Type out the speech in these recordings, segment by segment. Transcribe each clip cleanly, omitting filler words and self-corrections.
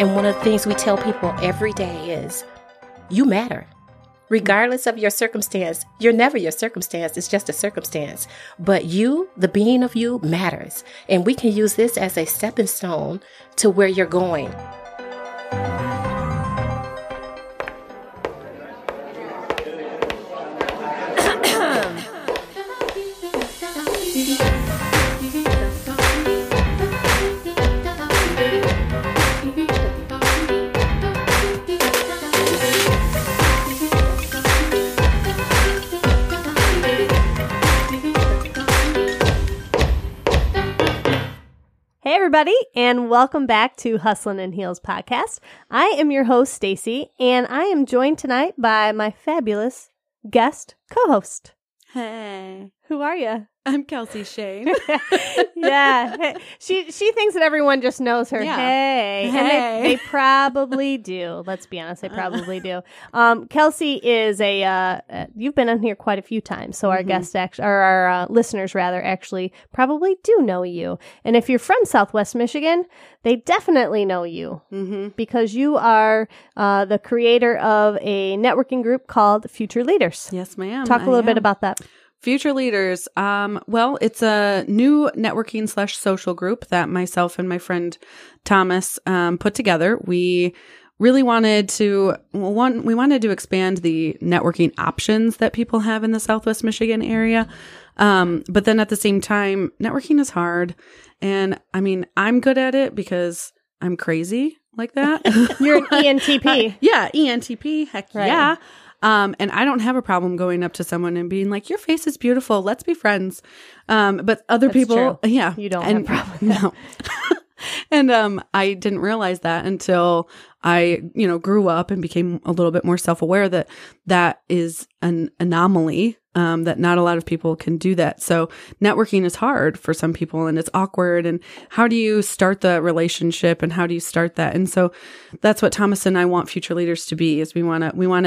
And one of the things we tell people every day is, you matter. Regardless of your circumstance, you're never your circumstance. It's just a circumstance. But you, the being of you, matters. And we can use this as a stepping stone to where you're going. Hey everybody, and welcome back to Hustlin' in Heels podcast. I am your host, Stacy, and I am joined tonight by my fabulous guest co-host. Hey. Who are you? I'm Kelsey Shane. Yeah. She thinks that everyone just knows her. Yeah. Hey. And they probably do. Let's be honest. They probably do. Kelsey is you've been on here quite a few times. So our guests or our listeners rather actually probably do know you. And if you're from Southwest Michigan, they definitely know you because you are the creator of a networking group called Future Leaders. Yes, ma'am. Talk a little bit about that. Future Leaders. Well, it's a new networking / social group that myself and my friend Thomas put together. We really wanted to, we wanted to expand the networking options that people have in the Southwest Michigan area. But then at the same time, networking is hard. And I mean, I'm good at it because I'm crazy like that. You're an ENTP. Yeah, ENTP. Heck Right. yeah. And I don't have a problem going up to someone and being like, your face is beautiful. Let's be friends. But other That's people, true. yeah. You don't have a problem with No. And I didn't realize that until I, grew up and became a little bit more self-aware that that is an anomaly, that not a lot of people can do that. So networking is hard for some people and it's awkward. And how do you start the relationship and how do you start that? And so that's what Thomas and I want Future Leaders to be, is we want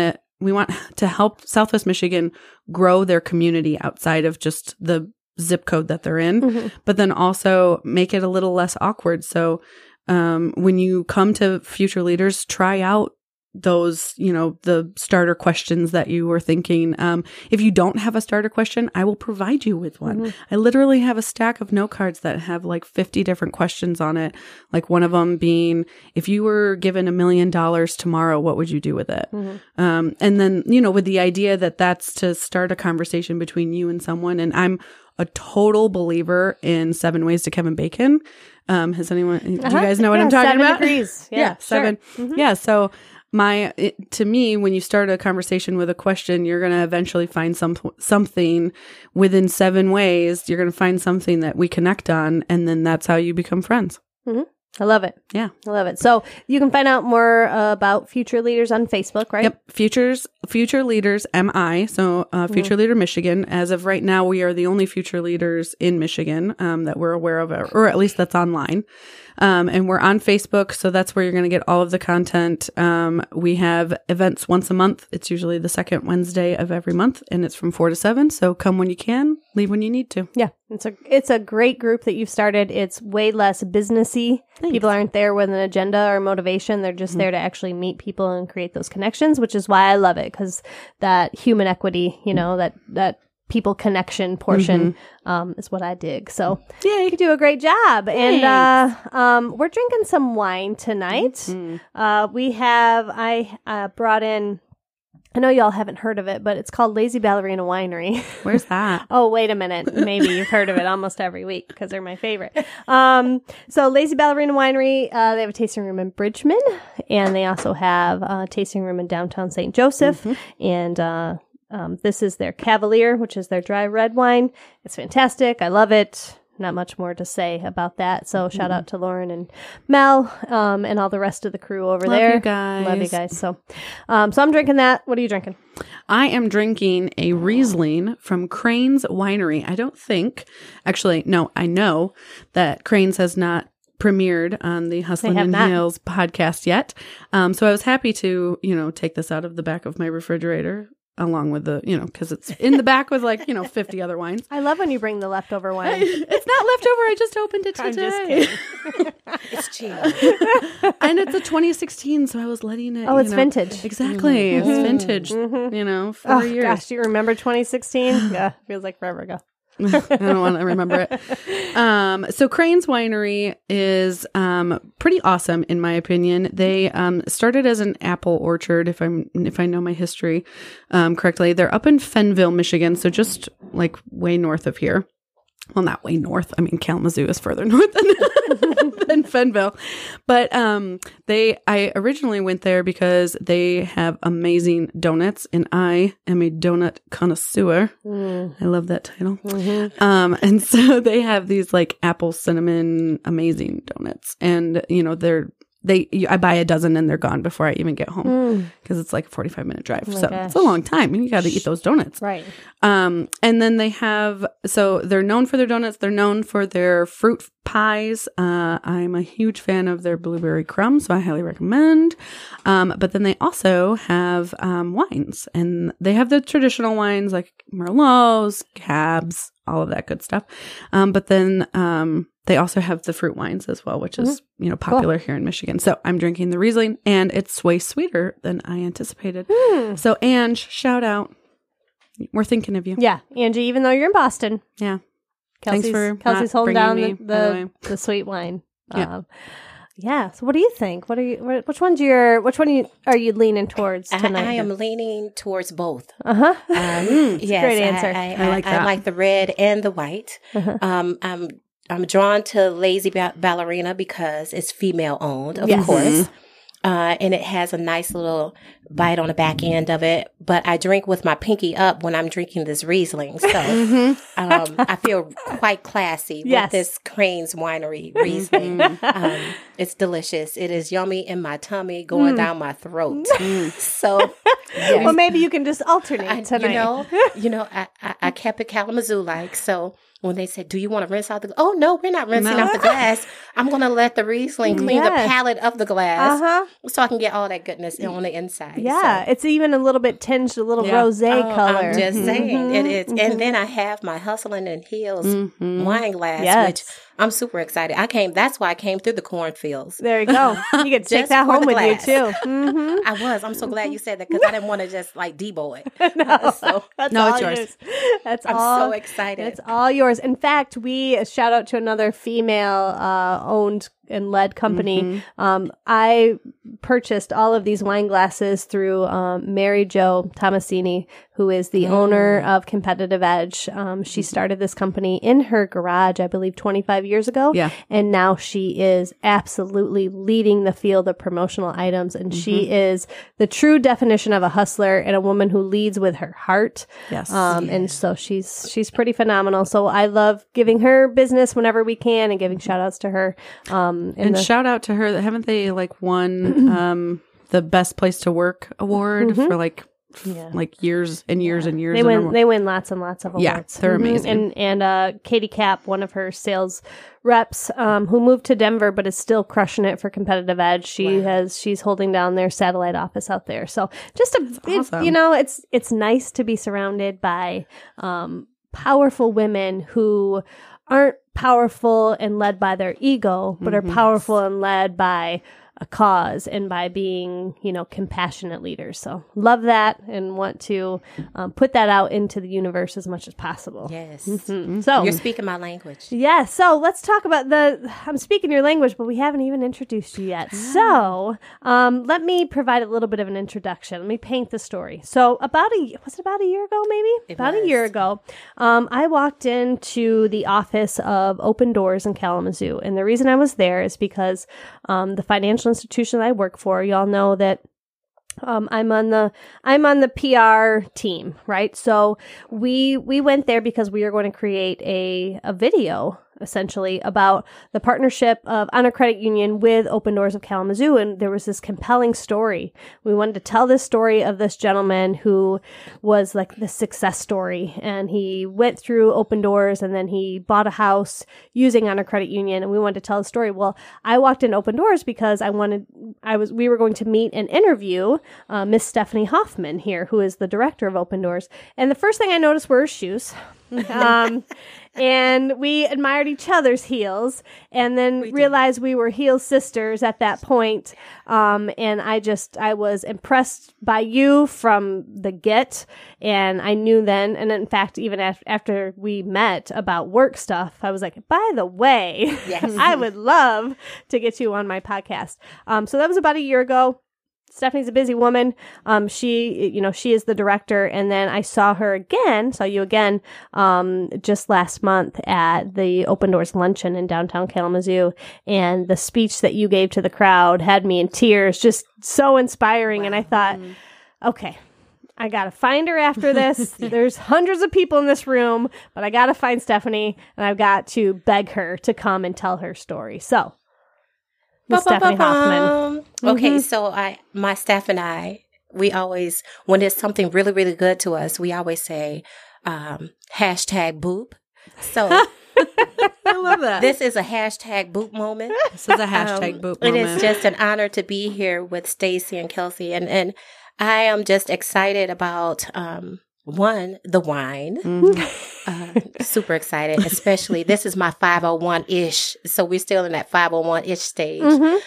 to help Southwest Michigan grow their community outside of just the zip code that they're in, but then also make it a little less awkward. So when you come to Future Leaders, try out those, the starter questions that you were thinking. If you don't have a starter question, I will provide you with one. I literally have a stack of note cards that have like 50 different questions on it. Like one of them being, if you were given $1 million tomorrow, what would you do with it? And then, with the idea that that's to start a conversation between you and someone. And I'm a total believer in 7 Ways to Kevin Bacon. Has anyone, do you guys know what I'm talking 7 about? degrees. Yeah, sure. 7. Yeah. So to me, when you start a conversation with a question, you're going to eventually find something within 7 ways. You're going to find something that we connect on. And then that's how you become friends. I love it. Yeah. I love it. So you can find out more about Future Leaders on Facebook, right? Yep. Future Leaders MI. So Future Leader Michigan. As of right now, we are the only Future Leaders in Michigan that we're aware of, or at least that's online. And we're on Facebook. So that's where you're going to get all of the content. We have events once a month. It's usually the second Wednesday of every month, and it's from 4 to 7. So come when you can, leave when you need to. Yeah. It's a great group that you've started. It's way less businessy. Thanks. People aren't there with an agenda or motivation. They're just there to actually meet people and create those connections, which is why I love it, because that human equity, that people connection portion is what I dig. So you do a great job. Thanks. And we're drinking some wine tonight. I brought in, I know y'all haven't heard of it, but it's called Lazy Ballerina Winery. Where's that? Oh, wait a minute. Maybe you've heard of it almost every week because they're my favorite. So Lazy Ballerina Winery, they have a tasting room in Bridgman, and they also have a tasting room in downtown St. Joseph. And this is their Cavalier, which is their dry red wine. It's fantastic. I love it. Not much more to say about that. So shout out to Lauren and Mel and all the rest of the crew over there. Love you guys. Love you guys. So I'm drinking that. What are you drinking? I am drinking a Riesling from Crane's Winery. I know that Crane's has not premiered on the Hustlin' in Heels podcast yet. So I was happy to, take this out of the back of my refrigerator along with the, because it's in the back with 50 other wines. I love when you bring the leftover wine. It's not leftover. I just opened it today. I'm just kidding. It's cheap. And it's a 2016, so I was letting it. Oh, it's vintage. Exactly, it's vintage. 4 years. Gosh, do you remember 2016? Yeah, feels like forever ago. I don't want to remember it. So Crane's Winery is pretty awesome in my opinion. They started as an apple orchard, if I know my history correctly. They're up in Fenville, Michigan, so just like way north of here. Well, not way north. I mean, Kalamazoo is further north than Fenville. But I originally went there because they have amazing donuts, and I am a donut connoisseur. I love that title. And so they have these like apple cinnamon amazing donuts, and I buy a dozen and they're gone before I even get home because it's like a 45-minute drive. So it's a long time and you got to eat those donuts. Right. And then they're known for their donuts. They're known for their fruit pies. I'm a huge fan of their blueberry crumb, so I highly recommend. But then they also have wines, and they have the traditional wines like Merlots, Cabs, all of that good stuff. But then they also have the fruit wines as well, which is, popular here in Michigan. So I'm drinking the Riesling, and it's way sweeter than I anticipated. So Ange, shout out. We're thinking of you. Yeah, Angie, even though you're in Boston. Yeah. Kelsey's Thanks for holding not down bringing me, the sweet wine. Yeah. Yeah. So what do you think? Which one are you leaning towards tonight? I am leaning towards both. Yes, great answer. I like that. I like the red and the white. I'm drawn to Lazy Ballerina because it's female owned, of course. And it has a nice little bite on the back end of it. But I drink with my pinky up when I'm drinking this Riesling. So I feel quite classy with this Crane's Winery Riesling. It's delicious. It is yummy in my tummy, going down my throat. So, yes. Well, maybe you can just alternate tonight. I kept it Kalamazoo-like. So when they said, do you want to rinse out the glass? Oh, no, we're not rinsing out the glass. I'm going to let the Riesling clean the palate of the glass so I can get all that goodness on the inside. Yeah, so. It's even a little bit tinged, a little rosé color. I'm just saying. It is. And then I have my Hustling and Heels wine glass, which I'm super excited. That's why I came through the cornfields. There you go. You can take that home with you, too. I was. I'm so glad you said that because I didn't want to just like debo it. It's yours. I'm so excited. It's all yours. In fact, we shout out to another female owned and led company. I purchased all of these wine glasses through Mary Jo Tomasini, who is the owner of Competitive Edge. She started this company in her garage, I believe, 25 years ago. Yeah. And now she is absolutely leading the field of promotional items. And she is the true definition of a hustler and a woman who leads with her heart. Yes. And so she's pretty phenomenal. So I love giving her business whenever we can and giving shout outs to her. And shout out to her. Haven't they won the Best Place to Work award for like years and years and years? They win lots and lots of awards. Yeah, they're amazing. And Katie Kapp, one of her sales reps, who moved to Denver but is still crushing it for Competitive Edge. She's holding down their satellite office out there. So just awesome. It's nice to be surrounded by powerful women who aren't powerful and led by their ego, but are powerful and led by a cause and by being, compassionate leaders. So love that and want to put that out into the universe as much as possible. Yes. So you're speaking my language. Yeah. So let's talk about I'm speaking your language, but we haven't even introduced you yet. So let me provide a little bit of an introduction. Let me paint the story. So about a year ago, maybe? A year ago, I walked into the office of Open Doors in Kalamazoo. And the reason I was there is because the financial institution I work for, y'all know that I'm on the PR team, right? So we went there because we are going to create a video essentially about the partnership of Honor Credit Union with Open Doors of Kalamazoo. And there was this compelling story. We wanted to tell this story of this gentleman who was like the success story. And he went through Open Doors and then he bought a house using Honor Credit Union. And we wanted to tell the story. Well, I walked in Open Doors because we were going to meet and interview Miss Stephanie Hoffman here, who is the director of Open Doors. And the first thing I noticed were her shoes. And we admired each other's heels, and then realized we were heel sisters at that point. And I was impressed by you from the get, and I knew then, and in fact, even after we met about work stuff, I was like, by the way, Yes. I would love to get you on my podcast. So that was about a year ago. Stephanie's a busy woman. She is the director. And then I saw you again, just last month at the Open Doors Luncheon in downtown Kalamazoo. And the speech that you gave to the crowd had me in tears, just so inspiring. Wow. And I thought, okay, I got to find her after this. There's hundreds of people in this room, but I got to find Stephanie, and I've got to beg her to come and tell her story. So, Stephanie Hoffman. Okay, so my staff and I, we always, when there's something really, really good to us, we always say, #boop. So I love that. This is a #boop moment. This is a #boop moment. It is just an honor to be here with Stacy and Kelsey. And I am just excited about, one, the wine. Super excited, especially this is my 501-ish. So we're still in that 501-ish stage.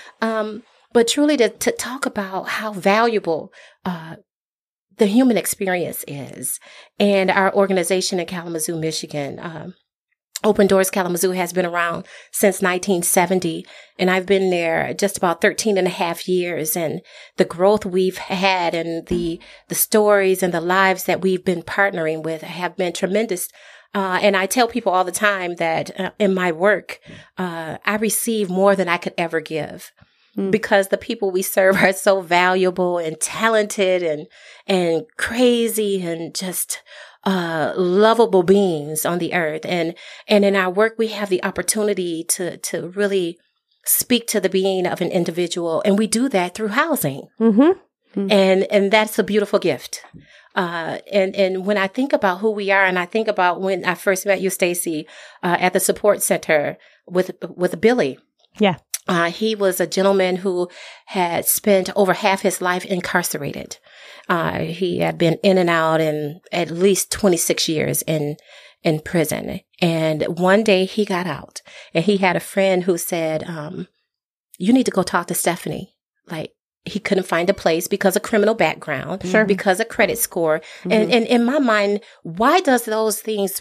But truly to talk about how valuable the human experience is. And our organization in Kalamazoo, Michigan, Open Doors Kalamazoo has been around since 1970, and I've been there just about 13 and a half years. And the growth we've had and the stories and the lives that we've been partnering with have been tremendous. And I tell people all the time that in my work, I receive more than I could ever give. Because the people we serve are so valuable and talented and crazy and just lovable beings on the earth. And in our work, we have the opportunity to really speak to the being of an individual. And we do that through housing. And that's a beautiful gift. And when I think about who we are, and I think about when I first met you, Stacy, at the support center with Billy. Yeah. He was a gentleman who had spent over half his life incarcerated. He had been in and out in at least 26 years in prison. And one day he got out, and he had a friend who said, you need to go talk to Stephanie. Like, he couldn't find a place because of criminal background, because of credit score. And in my mind, why are those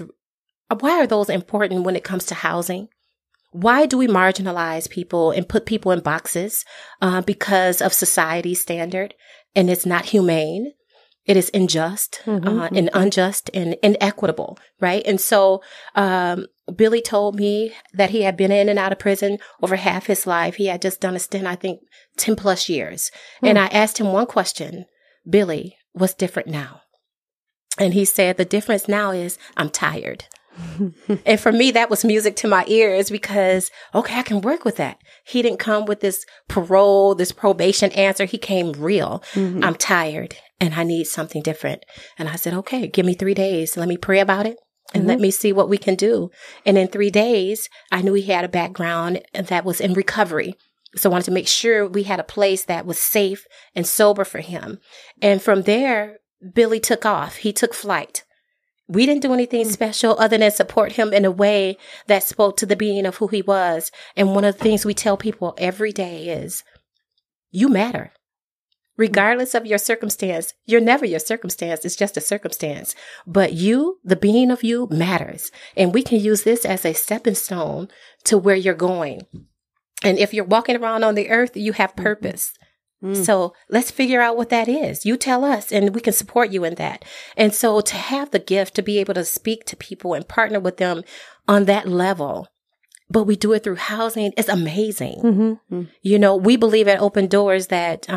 important when it comes to housing? Why do we marginalize people and put people in boxes because of society's standard? And it's not humane. It is unjust and unjust and inequitable, right? And so Billy told me that he had been in and out of prison over half his life. He had just done a stint, I think, 10 plus years. And I asked him one question, Billy, what's different now? And he said, the difference now is I'm tired. And for me, that was music to my ears because, okay, I can work with that. He didn't come with this probation answer. He came real. I'm tired and I need something different. And I said, okay, give me 3 days. Let me pray about it and let me see what we can do. And in 3 days, I knew he had a background that was in recovery. So I wanted to make sure we had a place that was safe and sober for him. And from there, Billy took off. He took flight. We didn't do anything special other than support him in a way that spoke to the being of who he was. And one of the things we tell people every day is, you matter. Regardless of your circumstance, you're never your circumstance. It's just a circumstance. But you, the being of you, matters. And we can use this as a stepping stone to where you're going. And if you're walking around on the earth, you have purpose. So let's figure out what that is. You tell us and we can support you in that. And so to have the gift to be able to speak to people and partner with them on that level, but we do it through housing, is amazing. You know, we believe at Open Doors that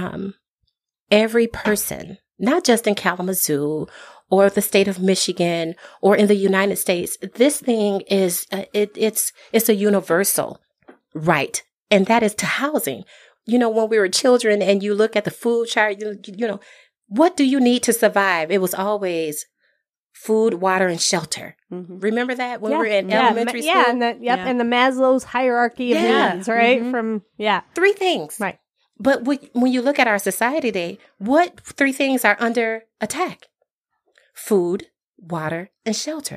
every person, not just in Kalamazoo or the state of Michigan or in the United States, this thing is, it's a universal right. And that is to housing. You know, when we were children and you look at the food chart, you know, what do you need to survive? It was always food, water, and shelter. Remember that when we were in elementary school? And and the Maslow's hierarchy of needs, right? From 3 things. Right. But when you look at our society today, what 3 things are under attack? Food, water, and shelter.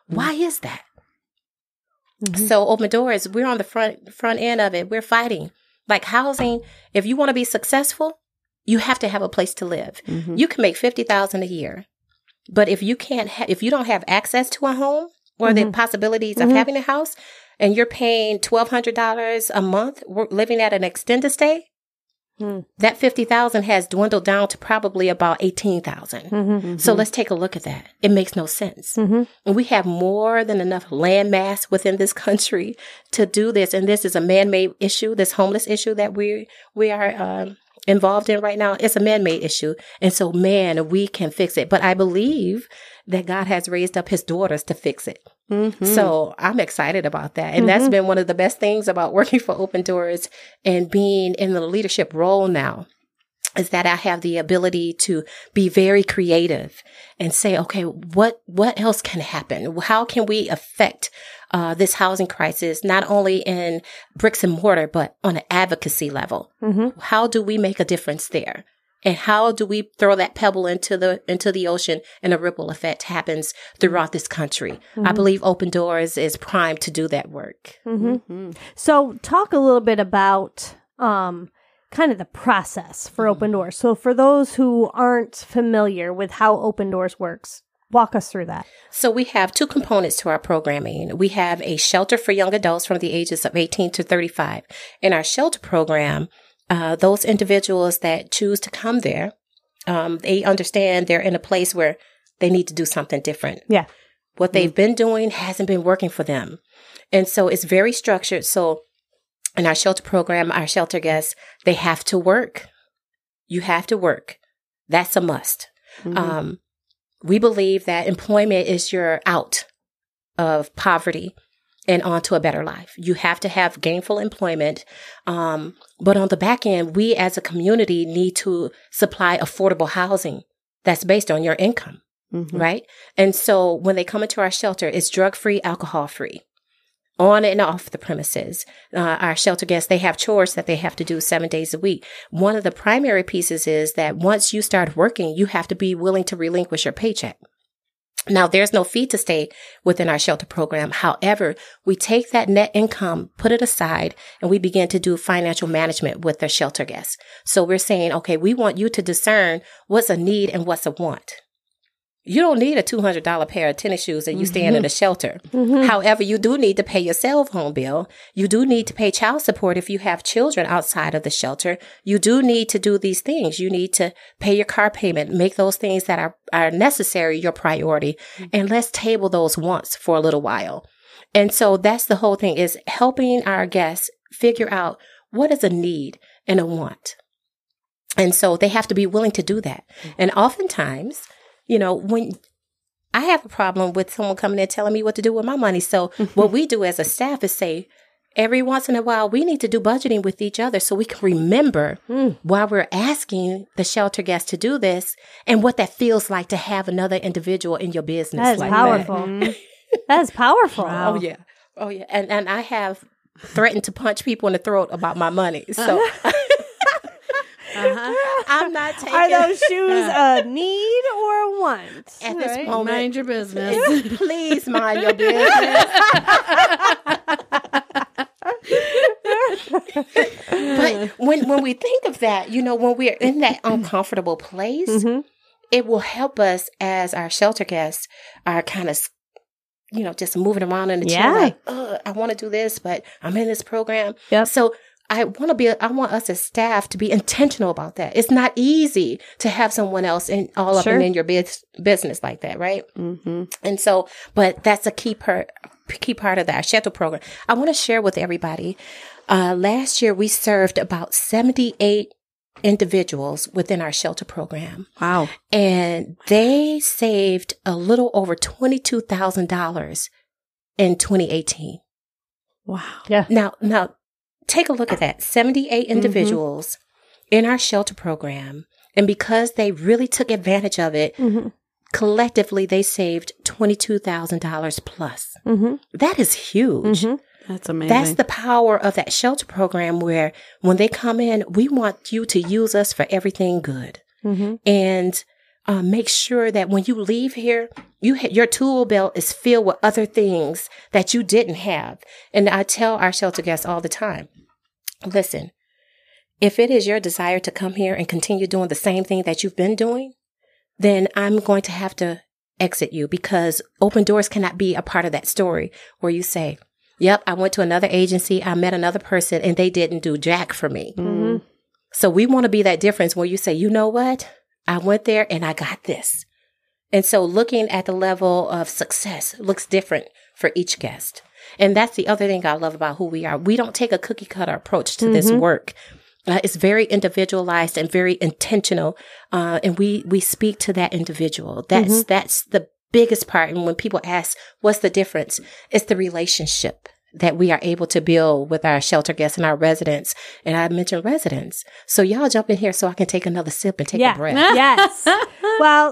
Why is that? Mm-hmm. So Open Doors, we're on the front end of it. We're fighting. Like housing, if you want to be successful, you have to have a place to live. Mm-hmm. You can make $50,000 a year, but if you if you don't have access to a home or the possibilities of having a house, and you're paying $1,200 a month, living at an extended stay, that $50,000 has dwindled down to probably about $18,000. So let's take a look at that. It makes no sense. And we have more than enough land mass within this country to do this. And this is a man-made issue, this homeless issue that we are involved in right now. It's a man-made issue. And so, man, we can fix it. But I believe that God has raised up his daughters to fix it. So I'm excited about that. And that's been one of the best things about working for Open Doors and being in the leadership role now, is that I have the ability to be very creative and say, okay, what else can happen? How can we affect this housing crisis, not only in bricks and mortar, but on an advocacy level? How do we make a difference there? And how do we throw that pebble into the ocean, and a ripple effect happens throughout this country? I believe Open Doors is primed to do that work. So talk a little bit about kind of the process for Open Doors. So for those who aren't familiar with how Open Doors works, walk us through that. So we have two components to our programming. We have a shelter for young adults from the ages of 18 to 35. In our shelter program, those individuals that choose to come there, they understand they're in a place where they need to do something different. Yeah. What they've been doing hasn't been working for them. And so it's very structured. So in our shelter program, our shelter guests, they have to work. You have to work. That's a must. We believe that employment is your out of poverty and onto a better life. You have to have gainful employment. But on the back end, we as a community need to supply affordable housing that's based on your income, right? And so when they come into our shelter, it's drug-free, alcohol-free, on and off the premises. Our shelter guests, they have chores that they have to do 7 days a week. One of the primary pieces is that once you start working, you have to be willing to relinquish your paycheck. Now, there's no fee to stay within our shelter program. However, we take that net income, put it aside, and we begin to do financial management with the shelter guests. So we're saying, okay, we want you to discern what's a need and what's a want. You don't need a $200 pair of tennis shoes and you stand in a shelter. However, you do need to pay your cell phone bill. You do need to pay child support if you have children outside of the shelter. You do need to do these things. You need to pay your car payment, make those things that are necessary your priority. And let's table those wants for a little while. And so that's the whole thing, is helping our guests figure out what is a need and a want. And so they have to be willing to do that. And oftentimes, you know, when I have a problem with someone coming in telling me what to do with my money. So what we do as a staff is say, every once in a while, we need to do budgeting with each other so we can remember why we're asking the shelter guests to do this and what that feels like to have another individual in your business. That is like powerful. That is powerful. Wow. Oh, yeah. Oh, yeah. And I have threatened to punch people in the throat about my money. So I'm not taking... Are those shoes a need or a want? At this moment, mind your business. Please mind your business. But when we think of that, you know, when we're in that uncomfortable place, it will help us as our shelter guests are kind of, you know, just moving around in the chair like, I want to do this, but I'm in this program. So I want us as staff to be intentional about that. It's not easy to have someone else up and in your business like that, right? And so, but that's a key part of our shelter program. I want to share with everybody. Last year, we served about 78 individuals within our shelter program. Wow. And they saved a little over $22,000 in 2018. Wow. Yeah. Now, take a look at that. 78 individuals in our shelter program. And because they really took advantage of it, collectively, they saved $22,000 plus. That is huge. That's amazing. That's the power of that shelter program, where when they come in, we want you to use us for everything good. And make sure that when you leave here, your tool belt is filled with other things that you didn't have. And I tell our shelter guests all the time, listen, if it is your desire to come here and continue doing the same thing that you've been doing, then I'm going to have to exit you, because open doors cannot be a part of that story where you say, yep, I went to another agency, I met another person, and they didn't do jack for me. Mm-hmm. So we want to be that difference where you say, you know what? I went there and I got this. And so looking at the level of success looks different for each guest. And that's the other thing I love about who we are. We don't take a cookie cutter approach to this work. It's very individualized and very intentional. And we speak to that individual. That's the biggest part. And when people ask, what's the difference? It's the relationship that we are able to build with our shelter guests and our residents. And I mentioned residents. So y'all jump in here so I can take another sip and take a breath. Yes. Well,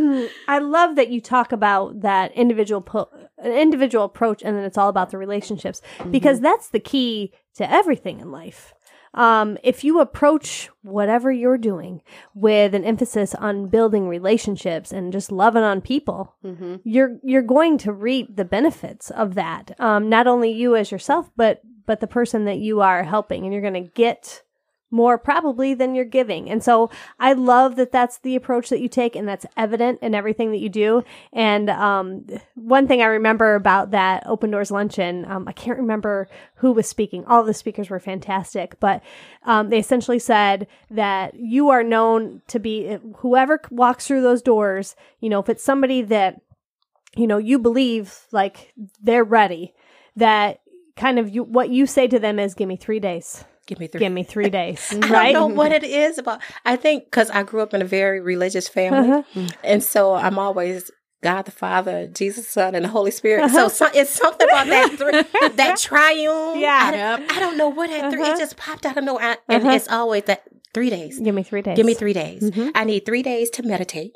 I love that you talk about that individual approach, and then it's all about the relationships, because that's the key to everything in life. If you approach whatever you're doing with an emphasis on building relationships and just loving on people, you're going to reap the benefits of that. Not only you as yourself, but the person that you are helping, and you're going to get more probably than you're giving. And so I love that that's the approach that you take, and that's evident in everything that you do. And one thing I remember about that Open Doors Luncheon, I can't remember who was speaking. All the speakers were fantastic, but they essentially said that you are known to be, whoever walks through those doors, if it's somebody that, you believe like they're ready, that kind of what you say to them is, give me 3 days. Give me 3. Give me 3 days. I Right? don't know what it is about. I think because I grew up in a very religious family. And so I'm always God the Father, Jesus the Son, and the Holy Spirit. So it's something about that triune. Yeah. I don't know what that 3, it just popped out of nowhere. And it's always that 3 days. Give me 3 days. Give me 3 days. I need 3 days to meditate.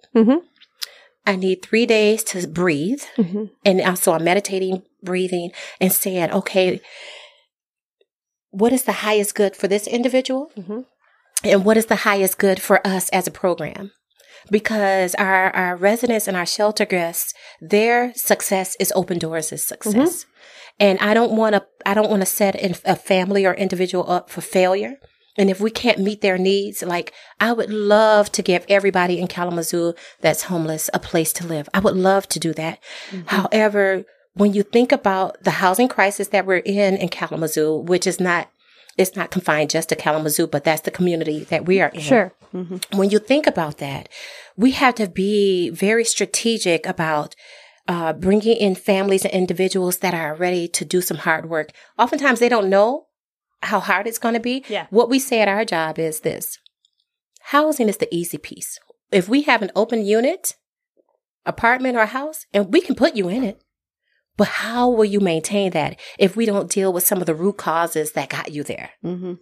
I need 3 days to breathe. And so I'm meditating, breathing, and saying, okay, what is the highest good for this individual? And what is the highest good for us as a program? Because our residents and our shelter guests, their success is Open Doors' success. And I don't want to set a family or individual up for failure. And if we can't meet their needs, like I would love to give everybody in Kalamazoo that's homeless a place to live. I would love to do that. However, when you think about the housing crisis that we're in Kalamazoo, which is it's not confined just to Kalamazoo, but that's the community that we are in. Sure. When you think about that, we have to be very strategic about bringing in families and individuals that are ready to do some hard work. Oftentimes they don't know how hard it's going to be. Yeah. What we say at our job is this: housing is the easy piece. If we have an open unit, apartment or house, and we can put you in it, but how will you maintain that if we don't deal with some of the root causes that got you there?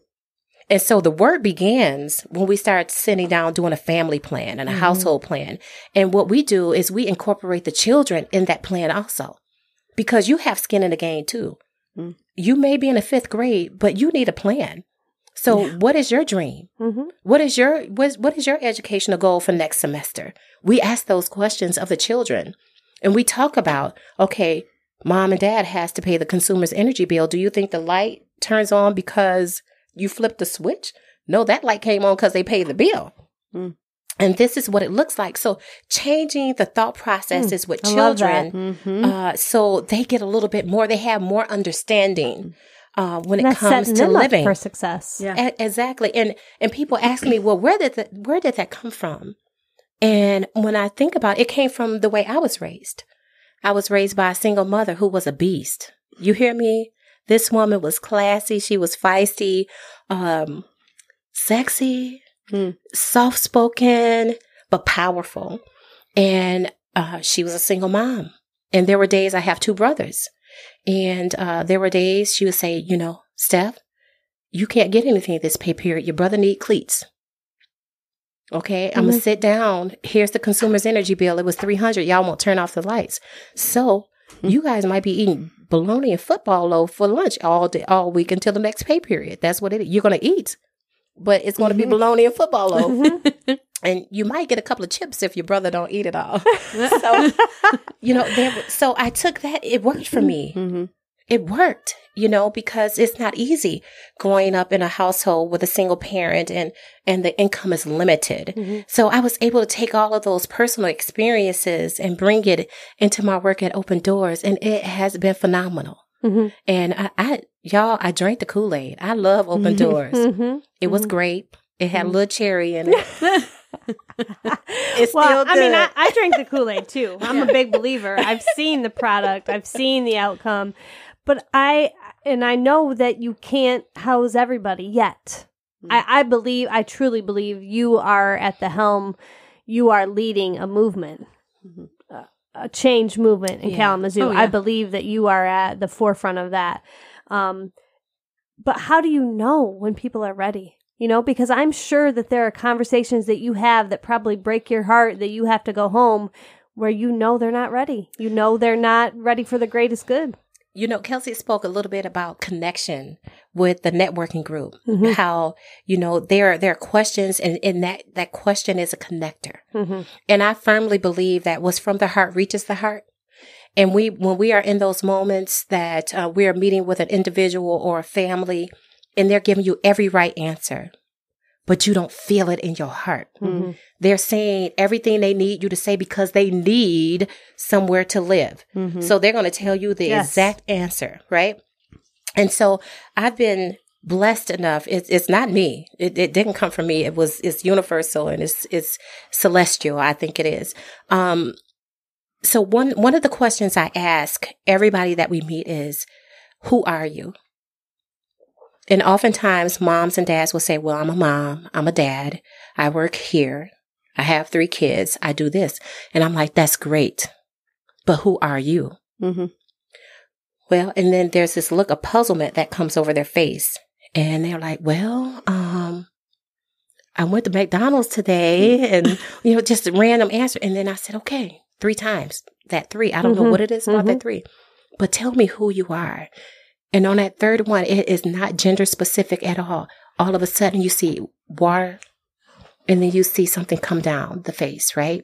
And so the work begins when we start sitting down doing a family plan and a household plan. And what we do is we incorporate the children in that plan also, because you have skin in the game too. You may be in the 5th grade, but you need a plan. So what is your dream? What is your educational goal for next semester? We ask those questions of the children, and we talk about, okay, Mom and Dad has to pay the consumer's energy bill. Do you think the light turns on because you flipped the switch? No, that light came on because they paid the bill. And this is what it looks like. So changing the thought processes with children, so they get a little bit more, they have more understanding when it comes to living for success. Yeah. Exactly. And people ask me, well, where did that come from? And when I think about it, it came from the way I was raised. I was raised by a single mother who was a beast. You hear me? This woman was classy. She was feisty, sexy, soft-spoken, but powerful. And she was a single mom. And there were days, I have 2 brothers. And there were days she would say, Steph, you can't get anything this pay period. Your brother need cleats. Okay, I'm going to sit down. Here's the consumer's energy bill. It was $300. Y'all won't turn off the lights. So you guys might be eating bologna and football loaf for lunch all week until the next pay period. That's what it is. You're going to eat, but it's going to be bologna and football loaf. And you might get a couple of chips if your brother don't eat it all. So, so I took that. It worked for me. Mm-hmm. It worked, because it's not easy growing up in a household with a single parent and the income is limited. Mm-hmm. So I was able to take all of those personal experiences and bring it into my work at Open Doors. And it has been phenomenal. Mm-hmm. And I drank the Kool-Aid. I love Open Doors. Mm-hmm. It was great. It had a little cherry in it. It's Well, still good. I mean, I drink the Kool-Aid too. I'm a big believer. I've seen the product. I've seen the outcome. But I know that you can't house everybody yet. I truly believe you are at the helm. You are leading a movement, a change movement in Kalamazoo. Oh, yeah. I believe that you are at the forefront of that. But how do you know when people are ready? Because I'm sure that there are conversations that you have that probably break your heart, that you have to go home where they're not ready. They're not ready for the greatest good. Kelsey spoke a little bit about connection with the networking group, Mm-hmm. how, there are questions and that question is a connector. Mm-hmm. And I firmly believe that what's from the heart reaches the heart. And when we are in those moments that we are meeting with an individual or a family and they're giving you every right answer, but you don't feel it in your heart. Mm-hmm. They're saying everything they need you to say because they need somewhere to live. Mm-hmm. So they're going to tell you the exact answer, right? And so I've been blessed enough. It's not me. It didn't come from me. It's universal and it's celestial. I think it is. So one of the questions I ask everybody that we meet is, who are you? And oftentimes moms and dads will say, well, I'm a mom, I'm a dad, I work here, I have 3 kids, I do this. And I'm like, that's great. But who are you? Mm-hmm. Well, and then there's this look of puzzlement that comes over their face. And they're like, well, I went to McDonald's today and, just a random answer. And then I said, okay, 3 times that 3. I don't know what it is about that 3, but tell me who you are. And on that third one, it is not gender specific at all. All of a sudden you see water and then you see something come down the face, right?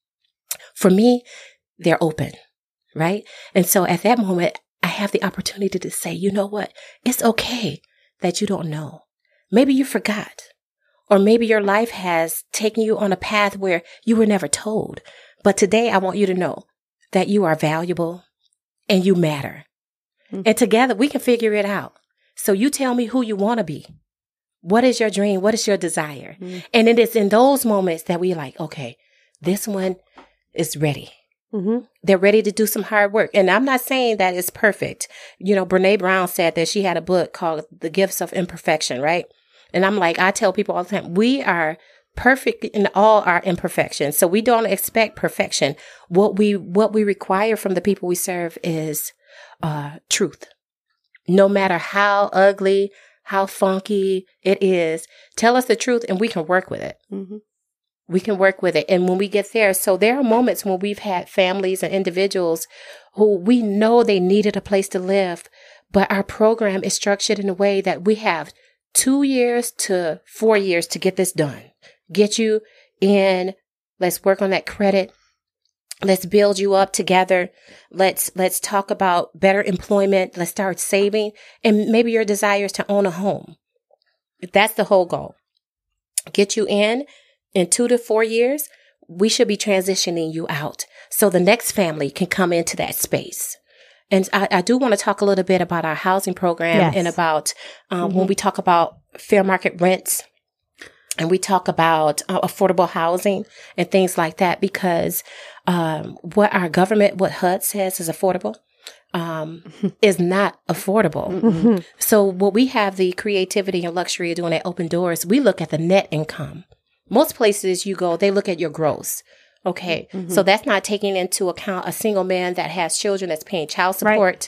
For me, they're open, right? And so at that moment, I have the opportunity to say, you know what? It's okay that you don't know. Maybe you forgot. Or maybe your life has taken you on a path where you were never told. But today I want you to know that you are valuable and you matter. And together we can figure it out. So you tell me who you want to be. What is your dream? What is your desire? And it is in those moments that we like, okay, this one is ready. Mm-hmm. They're ready to do some hard work. And I'm not saying that it's perfect. Brene Brown said that she had a book called The Gifts of Imperfection, right? And I'm like, I tell people all the time, we are perfect in all our imperfections. So we don't expect perfection. What we require from the people we serve is truth. No matter how ugly, how funky it is, tell us the truth and we can work with it. Mm-hmm. We can work with it. And when we get there, so there are moments when we've had families and individuals who we know they needed a place to live, but our program is structured in a way that we have 2 years to 4 years to get this done. Get you in. Let's work on that credit. Let's build you up together. Let's talk about better employment. Let's start saving. And maybe your desire is to own a home. That's the whole goal. Get you in 2 to 4 years, we should be transitioning you out so the next family can come into that space. And I do want to talk a little bit about our housing program and about when we talk about fair market rents and we talk about affordable housing and things like that, because what our government, what HUD says is affordable, is not affordable. Mm-hmm. So what we have the creativity and luxury of doing at Open Doors, we look at the net income. Most places you go, they look at your gross. Okay. Mm-hmm. So that's not taking into account a single man that has children that's paying child support,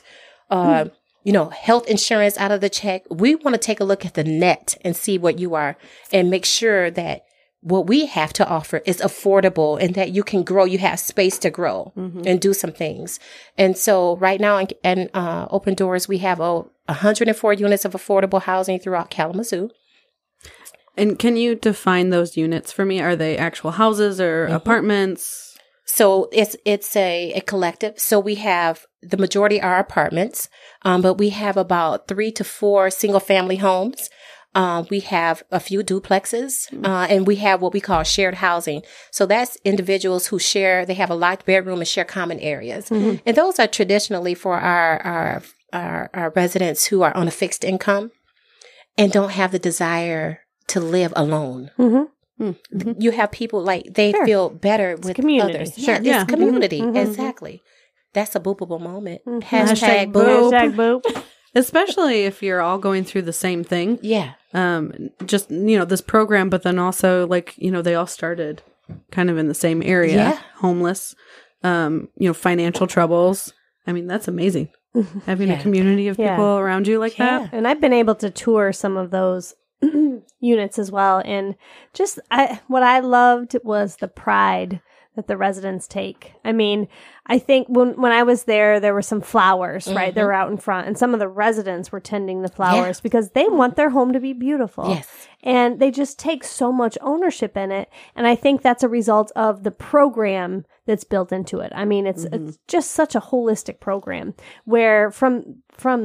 health insurance out of the check. We want to take a look at the net and see what you are and make sure that what we have to offer is affordable and that you can grow. You have space to grow and do some things. And so right now in Open Doors, we have 104 units of affordable housing throughout Kalamazoo. And can you define those units for me? Are they actual houses or apartments? So it's a collective. So we have the majority are apartments, but we have about 3 to 4 single family homes. We have a few duplexes, and we have what we call shared housing. So that's individuals who share, they have a locked bedroom and share common areas. And those are traditionally for our residents who are on a fixed income and don't have the desire to live alone. You have people like, they feel better with community. others. Sure. Yeah, it's community. Exactly. That's a boopable moment. Hashtag boop. Hashtag boop. Especially if you're all going through the same thing. Yeah. Just, this program, but then also they all started kind of in the same area, homeless, financial troubles. I mean, that's amazing. Having a community of people around you like that. And I've been able to tour some of those units as well. And just what I loved was the pride that the residents take. I mean, I think when I was there were some flowers, right? They were out in front, and some of the residents were tending the flowers because they want their home to be beautiful. Yes. And they just take so much ownership in it. And I think that's a result of the program that's built into it. I mean, it's just such a holistic program where from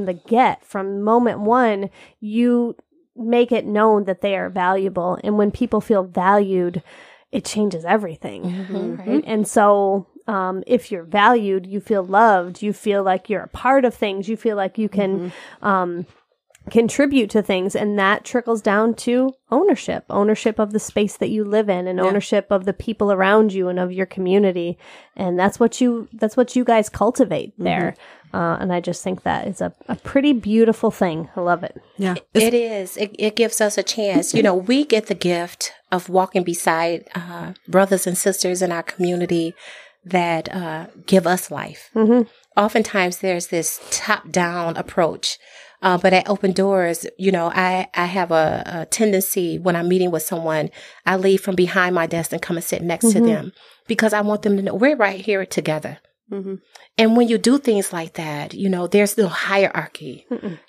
moment one, you make it known that they are valuable. And when people feel valued, it changes everything, right? And so if you're valued, you feel loved, you feel like you're a part of things, you feel like you can contribute to things, and that trickles down to ownership of the space that you live in, and ownership of the people around you and of your community. And that's what you guys cultivate there. And I just think that is a pretty beautiful thing. I love it. Yeah, It is. It gives us a chance. We get the gift of walking beside brothers and sisters in our community that give us life. Oftentimes there's this top-down approach. But at Open Doors, I have a tendency when I'm meeting with someone, I leave from behind my desk and come and sit next to them because I want them to know we're right here together. And when you do things like that, there's no hierarchy.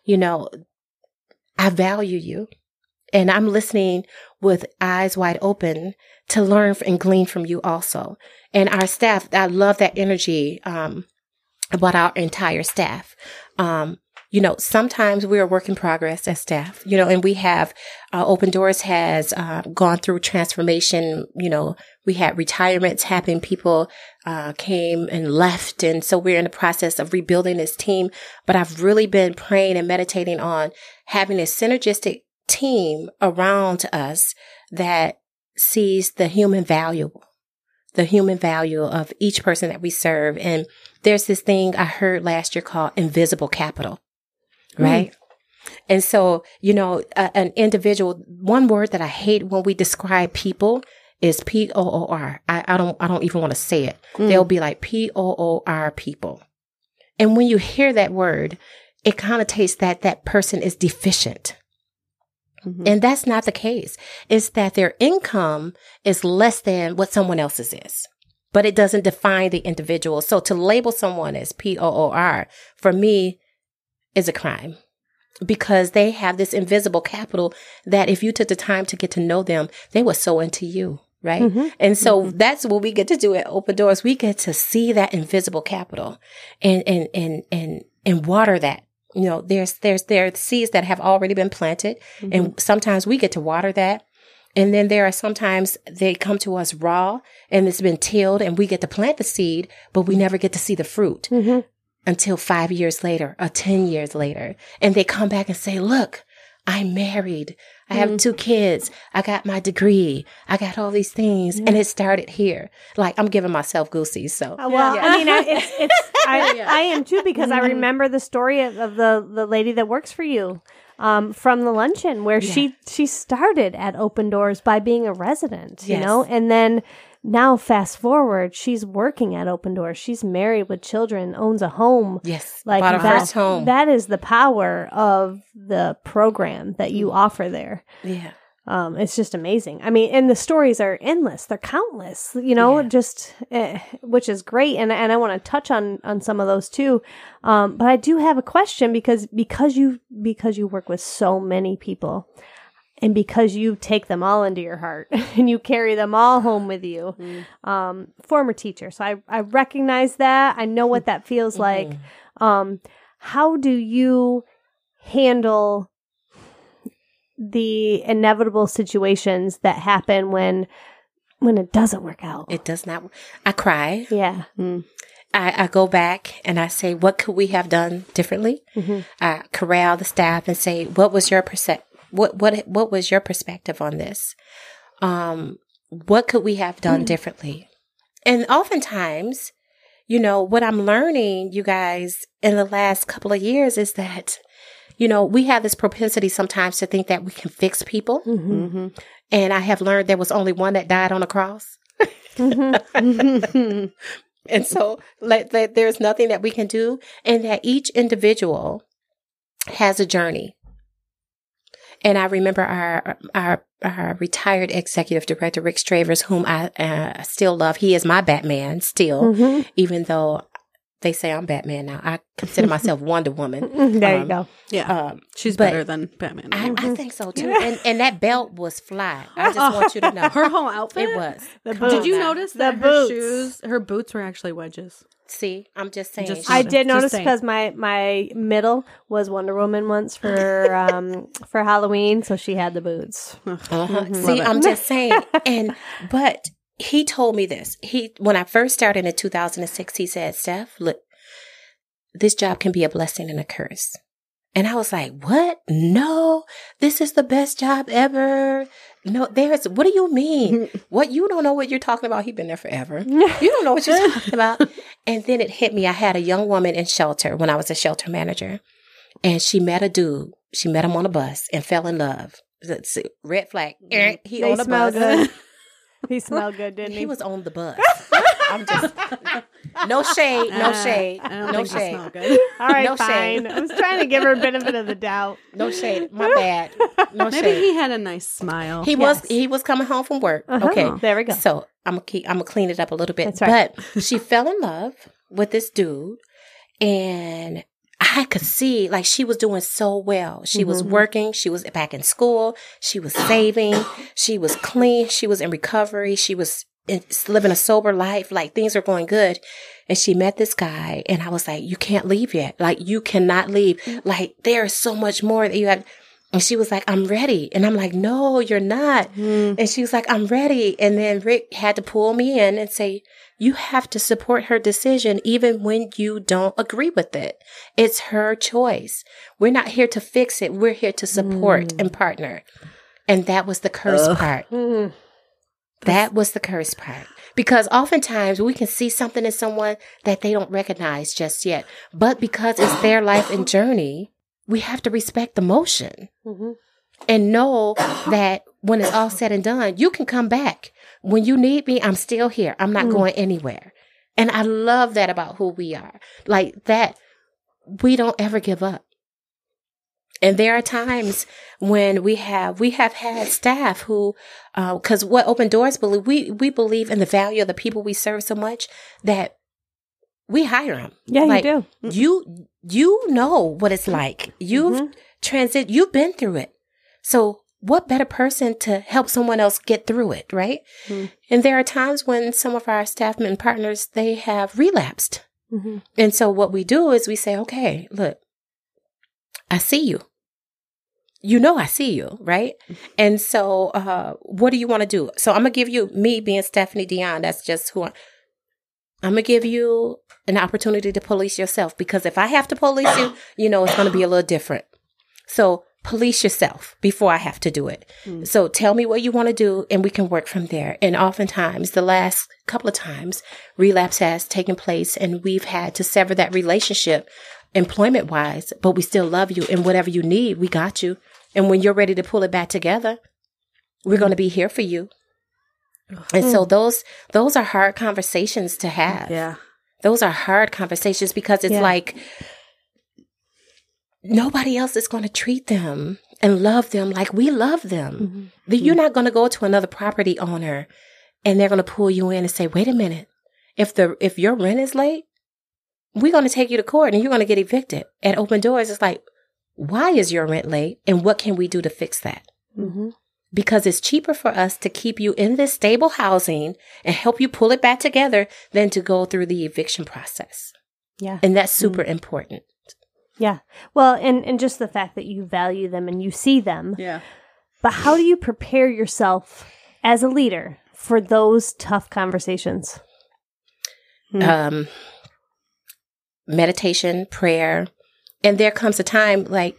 I value you, and I'm listening with eyes wide open to learn and glean from you also. And our staff, I love that energy about our entire staff. Sometimes we're a work in progress as staff, and we have, Open Doors has gone through transformation. We had retirements happen. People came and left. And so we're in the process of rebuilding this team. But I've really been praying and meditating on having a synergistic team around us that sees the human value of each person that we serve. And there's this thing I heard last year called invisible capital. Right. And so, an individual, one word that I hate when we describe people is POOR. I don't even want to say it. They'll be like POOR people. And when you hear that word, it connotates that person is deficient. And that's not the case. It's that their income is less than what someone else's is. But it doesn't define the individual. So to label someone as POOR, for me, is a crime, because they have this invisible capital that if you took the time to get to know them, they would sow into you, right? And so that's what we get to do at Open Doors. We get to see that invisible capital and water that. There are seeds that have already been planted, and sometimes we get to water that. And then there are sometimes they come to us raw and it's been tilled, and we get to plant the seed, but we never get to see the fruit. Until 5 years later or 10 years later. And they come back and say, look, I'm married. I have 2 kids. I got my degree. I got all these things. And it started here. Like, I'm giving myself goosies. So, I mean, I am too, because I remember the story of the lady that works for you from the luncheon where she started at Open Doors by being a resident, and then now, fast forward, she's working at Open Doors. She's married with children, owns a home. Yes, like bought her first home. That is the power of the program that you offer there. Yeah. It's just amazing. I mean, and the stories are endless. They're countless, which is great. And I want to touch on some of those too. But I do have a question because you work with so many people. And because you take them all into your heart and you carry them all home with you, former teacher. So I recognize that. I know what that feels like. How do you handle the inevitable situations that happen when it doesn't work out? It does not. I cry. Yeah. I go back and I say, what could we have done differently? I corral the staff and say, what was your what was your perspective on this? What could we have done differently? And oftentimes, what I'm learning, you guys, in the last couple of years is that, we have this propensity sometimes to think that we can fix people. And I have learned there was only one that died on a cross. And so there's nothing that we can do, and that each individual has a journey. And I remember our retired executive director, Rick Stravers, whom I still love. He is my Batman still, even though they say I'm Batman now. I consider myself Wonder Woman. There you go. Yeah. She's better than Batman. I think so too. And that belt was fly. I just want you to know. Her whole outfit? It was. Did you notice that her boots were actually wedges? See, I'm just saying. I did notice because my middle was Wonder Woman once for Halloween, so she had the boots. See, I'm just saying. But he told me this. When I first started in 2006, he said, Steph, look, this job can be a blessing and a curse. And I was like, what? No, this is the best job ever. No, what do you mean? What? You don't know what you're talking about. He's been there forever. You don't know what you're talking about. And then it hit me. I had a young woman in shelter when I was a shelter manager, and she met a dude. She met him on a bus and fell in love. Red flag. He on a bus. Good. He smelled good, didn't he? He was on the bus. I'm just no shade. I don't think he smelled good. All right, No fine. shade. I was trying to give her a benefit of the doubt. No shade. My bad. No Maybe shade. he had a nice smile. He was coming home from work. Okay, There we go. So I'm gonna clean it up a little bit. That's right. But she fell in love with this dude, and I could see like she was doing so well. She was working. She was back in school. She was saving. She was clean. She was in recovery. She was living a sober life. Like things are going good. And she met this guy, and I was like, you can't leave yet. Like you cannot leave. Like there's so much more that you have. And she was like, I'm ready. And I'm like, no, you're not. And she was like, I'm ready. And then Rick had to pull me in and say, you have to support her decision even when you don't agree with it. It's her choice. We're not here to fix it. We're here to support and partner. And that was the curse part. That was the curse part. Because oftentimes we can see something in someone that they don't recognize just yet. But because it's their life and journey, we have to respect the motion and know that when it's all said and done, you can come back. When you need me, I'm still here. I'm not going anywhere. And I love that about who we are. Like that, we don't ever give up. And there are times when we have had staff who, because what Open Doors believe, we believe in the value of the people we serve so much that we hire them. Yeah, like, you do. You know what it's like. You've you've been through it. So what better person to help someone else get through it, right? And there are times when some of our staff and partners, they have relapsed. And so what we do is we say, okay, look, I see you. You know I see you, right? And so what do you want to do? So I'm going to give you, me being Stephanie Dion, that's just who I'm going to give you an opportunity to police yourself, because if I have to police you, you know it's going to be a little different. So police yourself before I have to do it. So tell me what you want to do and we can work from there. And oftentimes, the last couple of times, relapse has taken place and we've had to sever that relationship employment-wise, but we still love you, and whatever you need, we got you. And when you're ready to pull it back together, we're going to be here for you. And so those are hard conversations to have. Yeah. Those are hard conversations because it's like nobody else is going to treat them and love them like we love them. You're not going to go to another property owner and they're going to pull you in and say, wait a minute, if your rent is late, we're going to take you to court and you're going to get evicted. At Open Doors, it's like, why is your rent late and what can we do to fix that? Mm-hmm. Because it's cheaper for us to keep you in this stable housing and help you pull it back together than to go through the eviction process. Yeah. And that's super important. Yeah. Well, and just the fact that you value them and you see them. Yeah. But how do you prepare yourself as a leader for those tough conversations? Meditation, prayer. And there comes a time like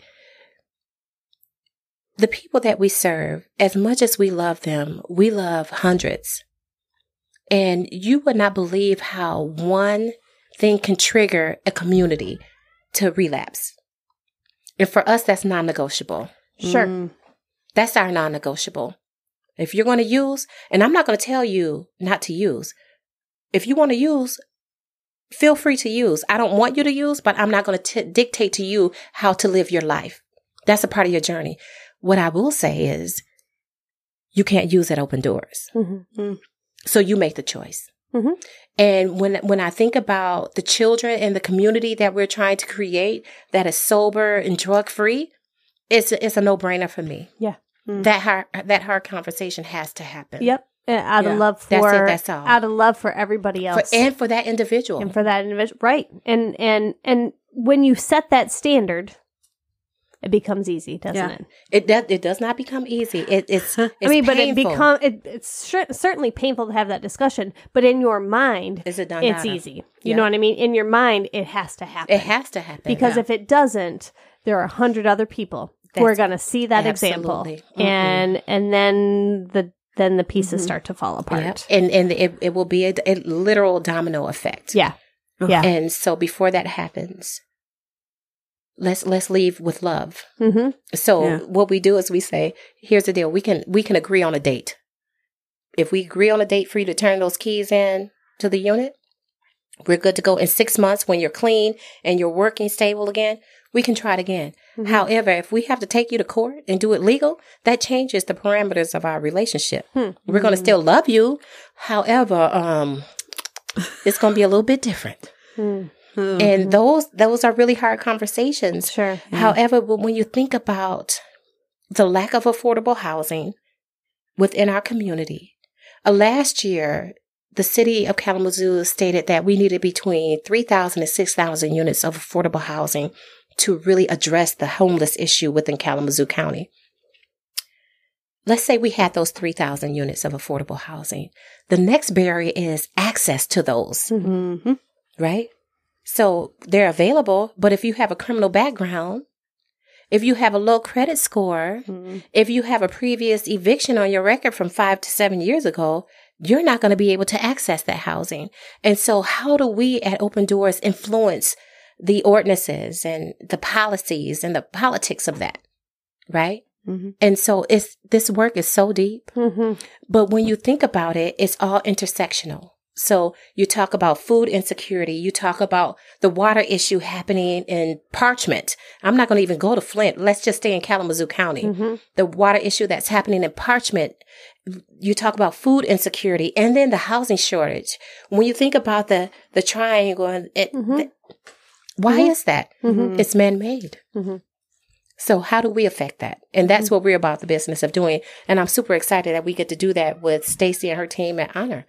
the people that we serve, as much as we love them, we love hundreds. And you would not believe how one thing can trigger a community to relapse. And for us, that's non-negotiable. Sure. That's our non-negotiable. If you're going to use, and I'm not going to tell you not to use. If you want to use, feel free to use. I don't want you to use, but I'm not going to dictate to you how to live your life. That's a part of your journey. What I will say is you can't use at open doors. Mm-hmm. So you make the choice. Mm-hmm. And when I think about the children and the community that we're trying to create that is sober and drug free, it's a no-brainer for me. Yeah. That hard conversation has to happen. Yep. Out of love for That's it, that's all. Out of love for everybody else. And for that individual. And for that individual. Right. And when you set that standard, it becomes easy, doesn't it? It does not become easy. It's I mean, but painful. it's certainly painful to have that discussion, but in your mind, Is it done it's now? easy. You Yeah. know what I mean? In your mind, it has to happen. It has to happen. Because if it doesn't, there are 100 other people who are going to see that Absolutely. example. And then the pieces start to fall apart. Yep. And it will be a literal domino effect. Yeah. Yeah. And so before that happens, let's leave with love. Mm-hmm. So what we do is we say, here's the deal. We can agree on a date. If we agree on a date for you to turn those keys in to the unit, we're good to go. In 6 months, when you're clean and you're working stable again, we can try it again. Mm-hmm. However, if we have to take you to court and do it legal, that changes the parameters of our relationship. We're going to still love you. However, it's going to be a little bit different. And those are really hard conversations. Sure. However, when you think about the lack of affordable housing within our community, last year, the city of Kalamazoo stated that we needed between 3,000 and 6,000 units of affordable housing to really address the homeless issue within Kalamazoo County. Let's say we had those 3,000 units of affordable housing. The next barrier is access to those, right? So they're available, but if you have a criminal background, if you have a low credit score, if you have a previous eviction on your record from 5 to 7 years ago, you're not going to be able to access that housing. And so how do we at Open Doors influence the ordinances and the policies and the politics of that, right? And so this work is so deep. But when you think about it, it's all intersectional. So you talk about food insecurity. You talk about the water issue happening in Parchment. I'm not going to even go to Flint. Let's just stay in Kalamazoo County. The water issue that's happening in Parchment. You talk about food insecurity and then the housing shortage. When you think about the triangle, why is that? It's man-made. So how do we affect that? And that's what we're about the business of doing. And I'm super excited that we get to do that with Stacy and her team at Honor.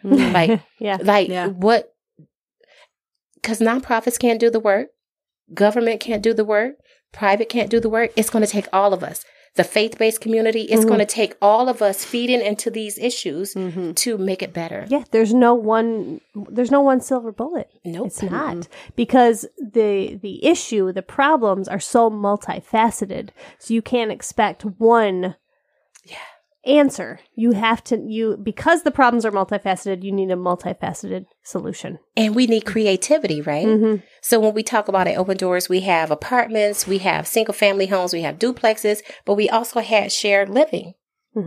What? Because nonprofits can't do the work. Government can't do the work. Private can't do the work. It's going to take all of us. The faith-based community, it's going to take all of us feeding into these issues to make it better. Yeah, there's no one silver bullet. Nope. It's not. Because the issue, the problems are so multifaceted. So you can't expect one answer. You have to because the problems are multifaceted, you need a multifaceted solution. And we need creativity, right? So when we talk about at Open Doors, we have apartments, we have single family homes, we have duplexes, but we also had shared living.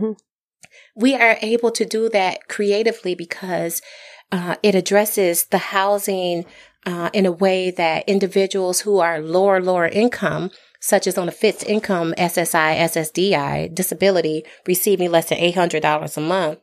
We are able to do that creatively because it addresses the housing in a way that individuals who are lower income, such as on a fixed income SSI, SSDI, disability, receiving less than $800 a month.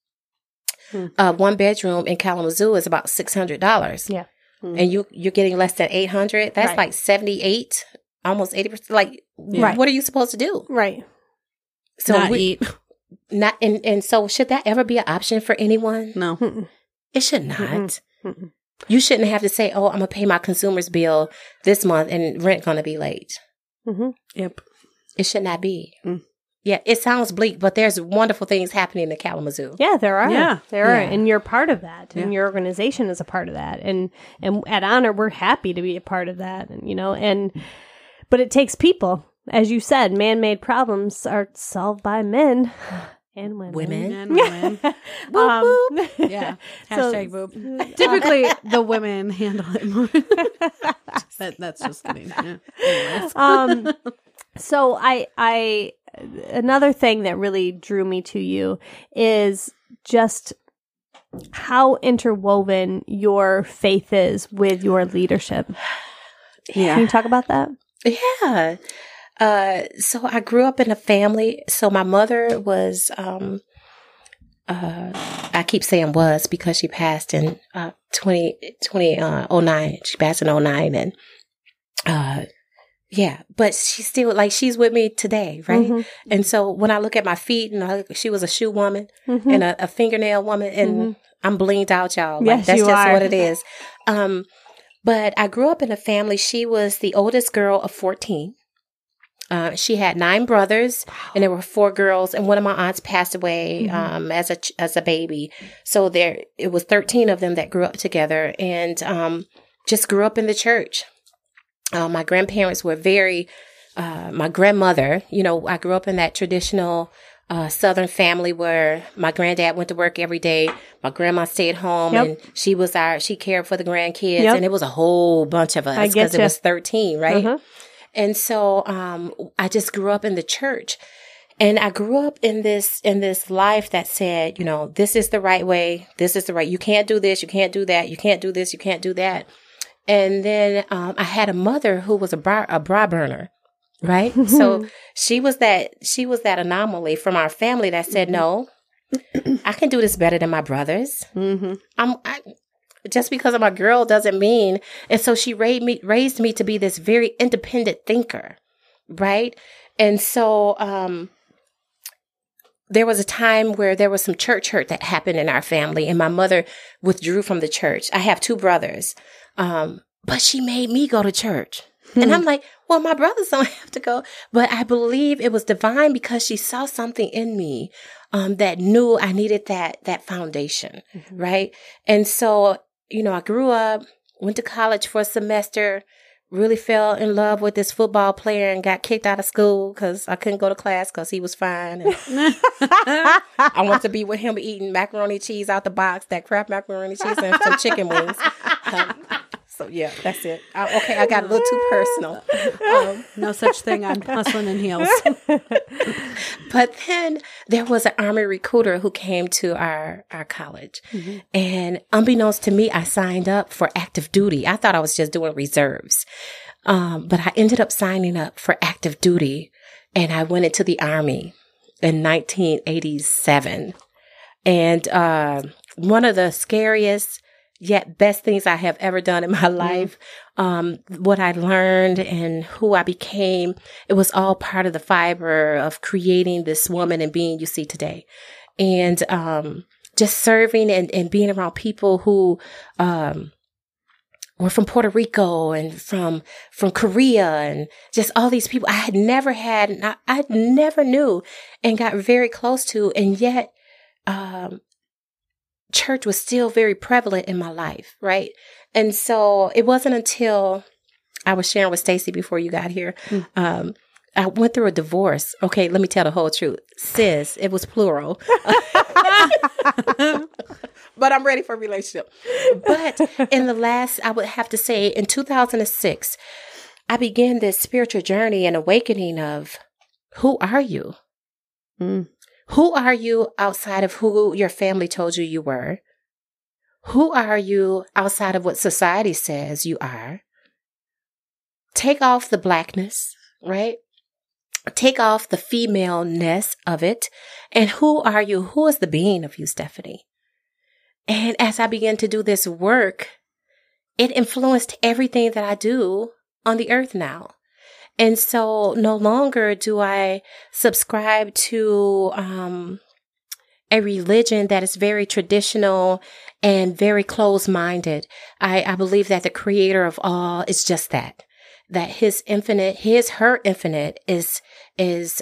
One bedroom in Kalamazoo is about $600. Yeah. And you're getting less than $800. That's Right. like 78, almost 80%. Like, Right. what are you supposed to do? Right. So Not eat. Not and so should that ever be an option for anyone? No. Mm-mm. It should not. Mm-mm. You shouldn't have to say, "Oh, I'm gonna pay my consumer's bill this month and rent gonna be late." Mm-hmm. Yep. It should not be. Mm. Yeah, it sounds bleak, but there's wonderful things happening in Kalamazoo. Yeah, there are. Yeah. There are. Yeah. And you're part of that. And Yeah. your organization is a part of that. And at Honor, we're happy to be a part of that. And, but it takes people. As you said, man-made problems are solved by men and women. Women. And women. Yeah. So- Hashtag boob. Typically, the women handle it more. That's just kidding. Yeah. Anyways. So I another thing that really drew me to you is just how interwoven your faith is with your leadership. Can you talk about that? Yeah. So I grew up in a family. So my mother was, I keep saying was because she passed in 2009. She passed in 2009. And, yeah, but she's still like, she's with me today, right? Mm-hmm. And so when I look at my feet and she was a shoe woman Mm-hmm. and a fingernail woman, and I'm blinged out, y'all. Like, Yes, that's you just are. what it is. But I grew up in a family. She was the oldest girl of 14. She had 9 brothers, and there were 4 girls, and one of my aunts passed away as a baby. So it was 13 of them that grew up together, and just grew up in the church. My grandparents were my grandmother, I grew up in that traditional Southern family where my granddad went to work every day. My grandma stayed home, Yep. and she cared for the grandkids, Yep. and it was a whole bunch of us I because it getcha. was 13, right? Uh-huh. And so I just grew up in the church, and I grew up in this life that said, this is the right way. This is the right. You can't do this. You can't do that. You can't do this. You can't do that. And then I had a mother who was a bra burner, right? So she was that anomaly from our family that said, no, I can do this better than my brothers. Mm-hmm. Just because I'm a girl doesn't mean. And so she raised me to be this very independent thinker, right? And so there was a time where there was some church hurt that happened in our family, and my mother withdrew from the church. I have 2 brothers, but she made me go to church. And I'm like, well, my brothers don't have to go. But I believe it was divine because she saw something in me that knew I needed that foundation, right? And so, I grew up, went to college for a semester, really fell in love with this football player and got kicked out of school because I couldn't go to class because he was fine. And I wanted to be with him eating macaroni cheese out the box, that Kraft macaroni cheese and some chicken wings. So yeah, that's it. Okay, I got a little too personal. No such thing. I'm hustling in heels. But then there was an Army recruiter who came to our college. And unbeknownst to me, I signed up for active duty. I thought I was just doing reserves. But I ended up signing up for active duty, and I went into the Army in 1987. And one of the scariest yet best things I have ever done in my life, what I learned and who I became, it was all part of the fiber of creating this woman and being you see today. And just serving and being around people who were from Puerto Rico and from Korea, and just all these people I never knew and got very close to, and yet church was still very prevalent in my life, right? And so it wasn't until I was sharing with Stacy before you got here, I went through a divorce. Okay, let me tell the whole truth. Sis, it was plural. But I'm ready for a relationship. But I would have to say, in 2006, I began this spiritual journey and awakening of, who are you? Who are you outside of who your family told you were? Who are you outside of what society says you are? Take off the blackness, right? Take off the femaleness of it. And who are you? Who is the being of you, Stephanie? And as I began to do this work, it influenced everything that I do on the earth now. And so no longer do I subscribe to a religion that is very traditional and very close-minded. I believe that the creator of all is just that her infinite is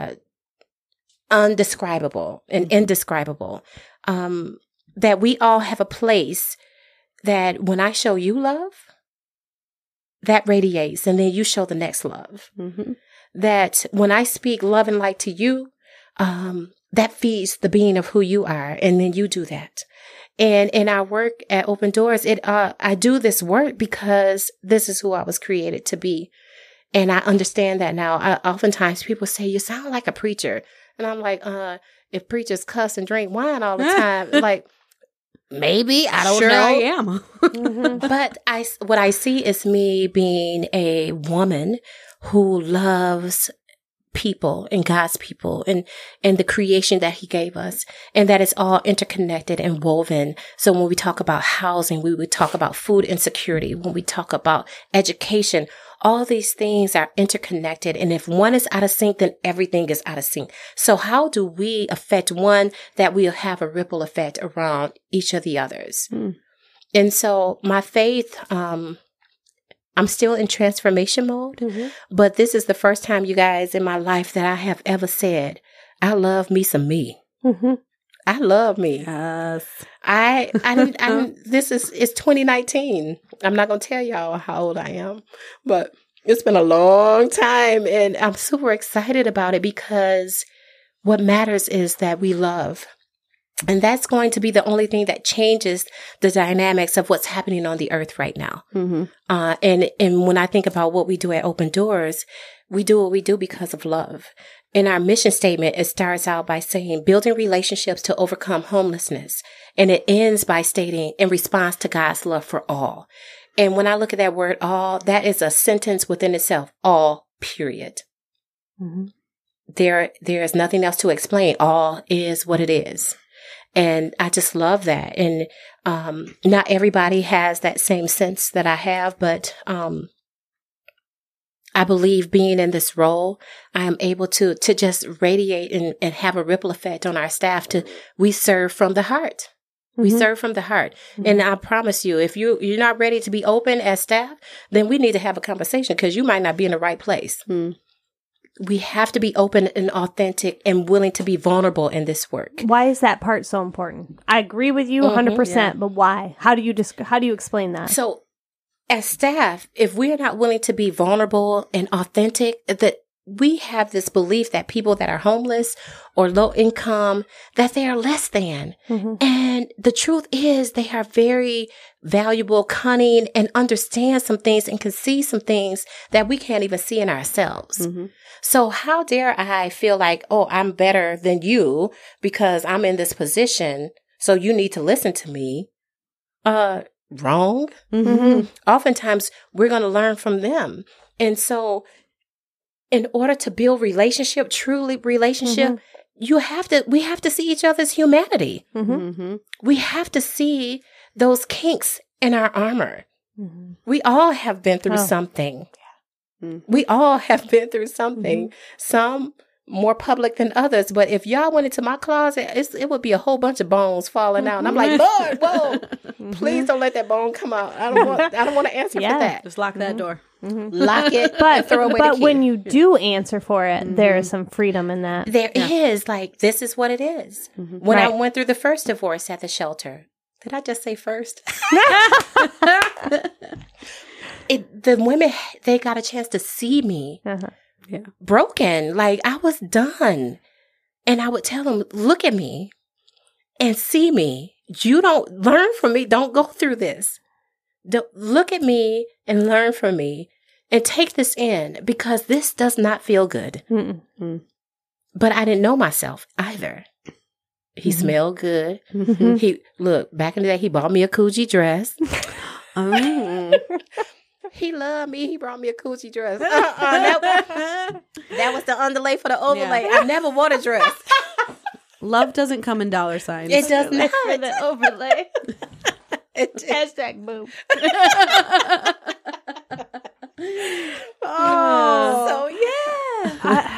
undescribable and indescribable. That we all have a place that when I show you love, that radiates, and then you show the next love. Mm-hmm. That when I speak love and light to you, that feeds the being of who you are, and then you do that. And in our work at Open Doors, I do this work because this is who I was created to be. And I understand that now. Oftentimes people say, you sound like a preacher. And I'm like, if preachers cuss and drink wine all the time, like, maybe, I don't know. Sure I am. Mm-hmm. But what I see is me being a woman who loves people and God's people and the creation that he gave us, and that it's all interconnected and woven. So when we talk about housing, we would talk about food insecurity. When we talk about education, all these things are interconnected. And if one is out of sync, then everything is out of sync. So how do we affect one that we'll have a ripple effect around each of the others? Mm. And so my faith, I'm still in transformation mode, Mm-hmm. but this is the first time, you guys, in my life that I have ever said, I love me some me. Mm-hmm. I love me. Yes. It's 2019. I'm not going to tell y'all how old I am, but it's been a long time, and I'm super excited about it because what matters is that we love. And that's going to be the only thing that changes the dynamics of what's happening on the earth right now. Mm-hmm. And when I think about what we do at Open Doors, we do what we do because of love. In our mission statement, it starts out by saying, building relationships to overcome homelessness. And it ends by stating, in response to God's love for all. And when I look at that word all, that is a sentence within itself. All, period. Mm-hmm. There is nothing else to explain. All is what it is. And I just love that. And not everybody has that same sense that I have, but I believe being in this role, I am able to just radiate and have a ripple effect on our staff. We serve from the heart. We Mm-hmm. serve from the heart. Mm-hmm. And I promise you, if you're not ready to be open as staff, then we need to have a conversation because you might not be in the right place. Mm. We have to be open and authentic and willing to be vulnerable in this work. Why is that part so important? I agree with you 100%, yeah. but why? How do you explain that? So as staff, if we're not willing to be vulnerable and authentic, that we have this belief that people that are homeless or low income, that they are less than. Mm-hmm. And the truth is they are very valuable, cunning, and understand some things and can see some things that we can't even see in ourselves. Mm-hmm. So how dare I feel like, oh, I'm better than you because I'm in this position, so you need to listen to me? Wrong. Mm-hmm. Oftentimes we're going to learn from them. And so in order to build truly relationship, Mm-hmm. we have to see each other's humanity. Mm-hmm. Mm-hmm. We have to see those kinks in our armor. Mm-hmm. We all have been through Oh. something. Yeah. We all have been through something. Mm-hmm. Some more public than others. But if y'all went into my closet, it would be a whole bunch of bones falling out. And I'm like, Lord, whoa, Mm-hmm. please don't let that bone come out. I don't want to answer Yeah. for that. Just lock that door. Mm-hmm. Lock it, But and throw away but the key. when you do answer for it, there is some freedom in that. There is, like, this is what it is. When I Right. went through the first divorce at the shelter, did I just say first? The women, they got a chance to see me Uh-huh. broken. Like, I was done. And I would tell them, look at me and see me. You don't learn from me. Don't go through this. Look at me and learn from me and take this in because this does not feel good. Mm-mm. But I didn't know myself either. He smelled good. Mm-hmm. Back in the day, he bought me a Coogi dress. Oh. He loved me. He brought me a Coogi dress. That was the underlay for the overlay. Yeah. I never wore a dress. Love doesn't come in dollar signs. It does not. For the overlay. It- Hashtag boom. oh,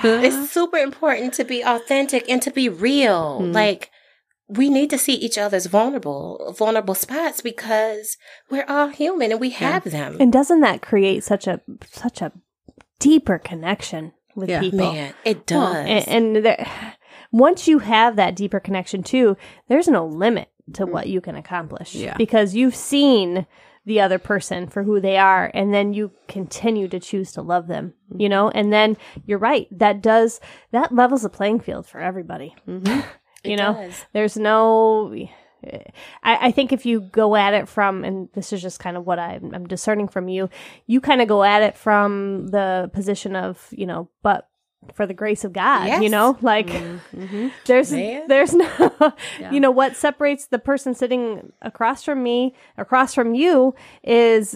It's super important to be authentic and to be real. Like, we need to see each other's vulnerable spots because we're all human and we have them. And doesn't that create such a deeper connection with people? Man, it does. Well, and once you have that deeper connection too, there's no limit to what you can accomplish. Yeah. Because you've seen the other person for who they are, and then you continue to choose to love them, you know? And then you're right, that levels the playing field for everybody. You know, does. there's no, I think if you go at it from, and this is just kind of what I'm discerning from you, you kind of go at it from the position of, you know, but for the grace of God, you know, like there's no, you know, what separates the person sitting across from you is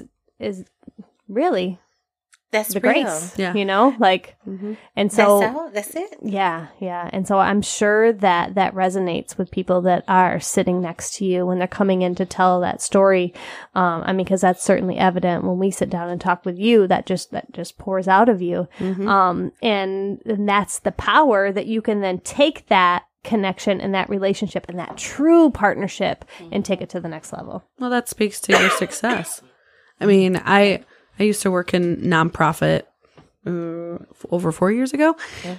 really That's the real. grace, you know, like, and so that's it. Yeah. And so I'm sure that resonates with people that are sitting next to you when they're coming in to tell that story. I mean, because that's certainly evident when we sit down and talk with you, that just pours out of you. And that's the power that you can then take that connection and that relationship and that true partnership and take it to the next level. Well, that speaks to your success. I mean, I used to work in nonprofit over 4 years ago.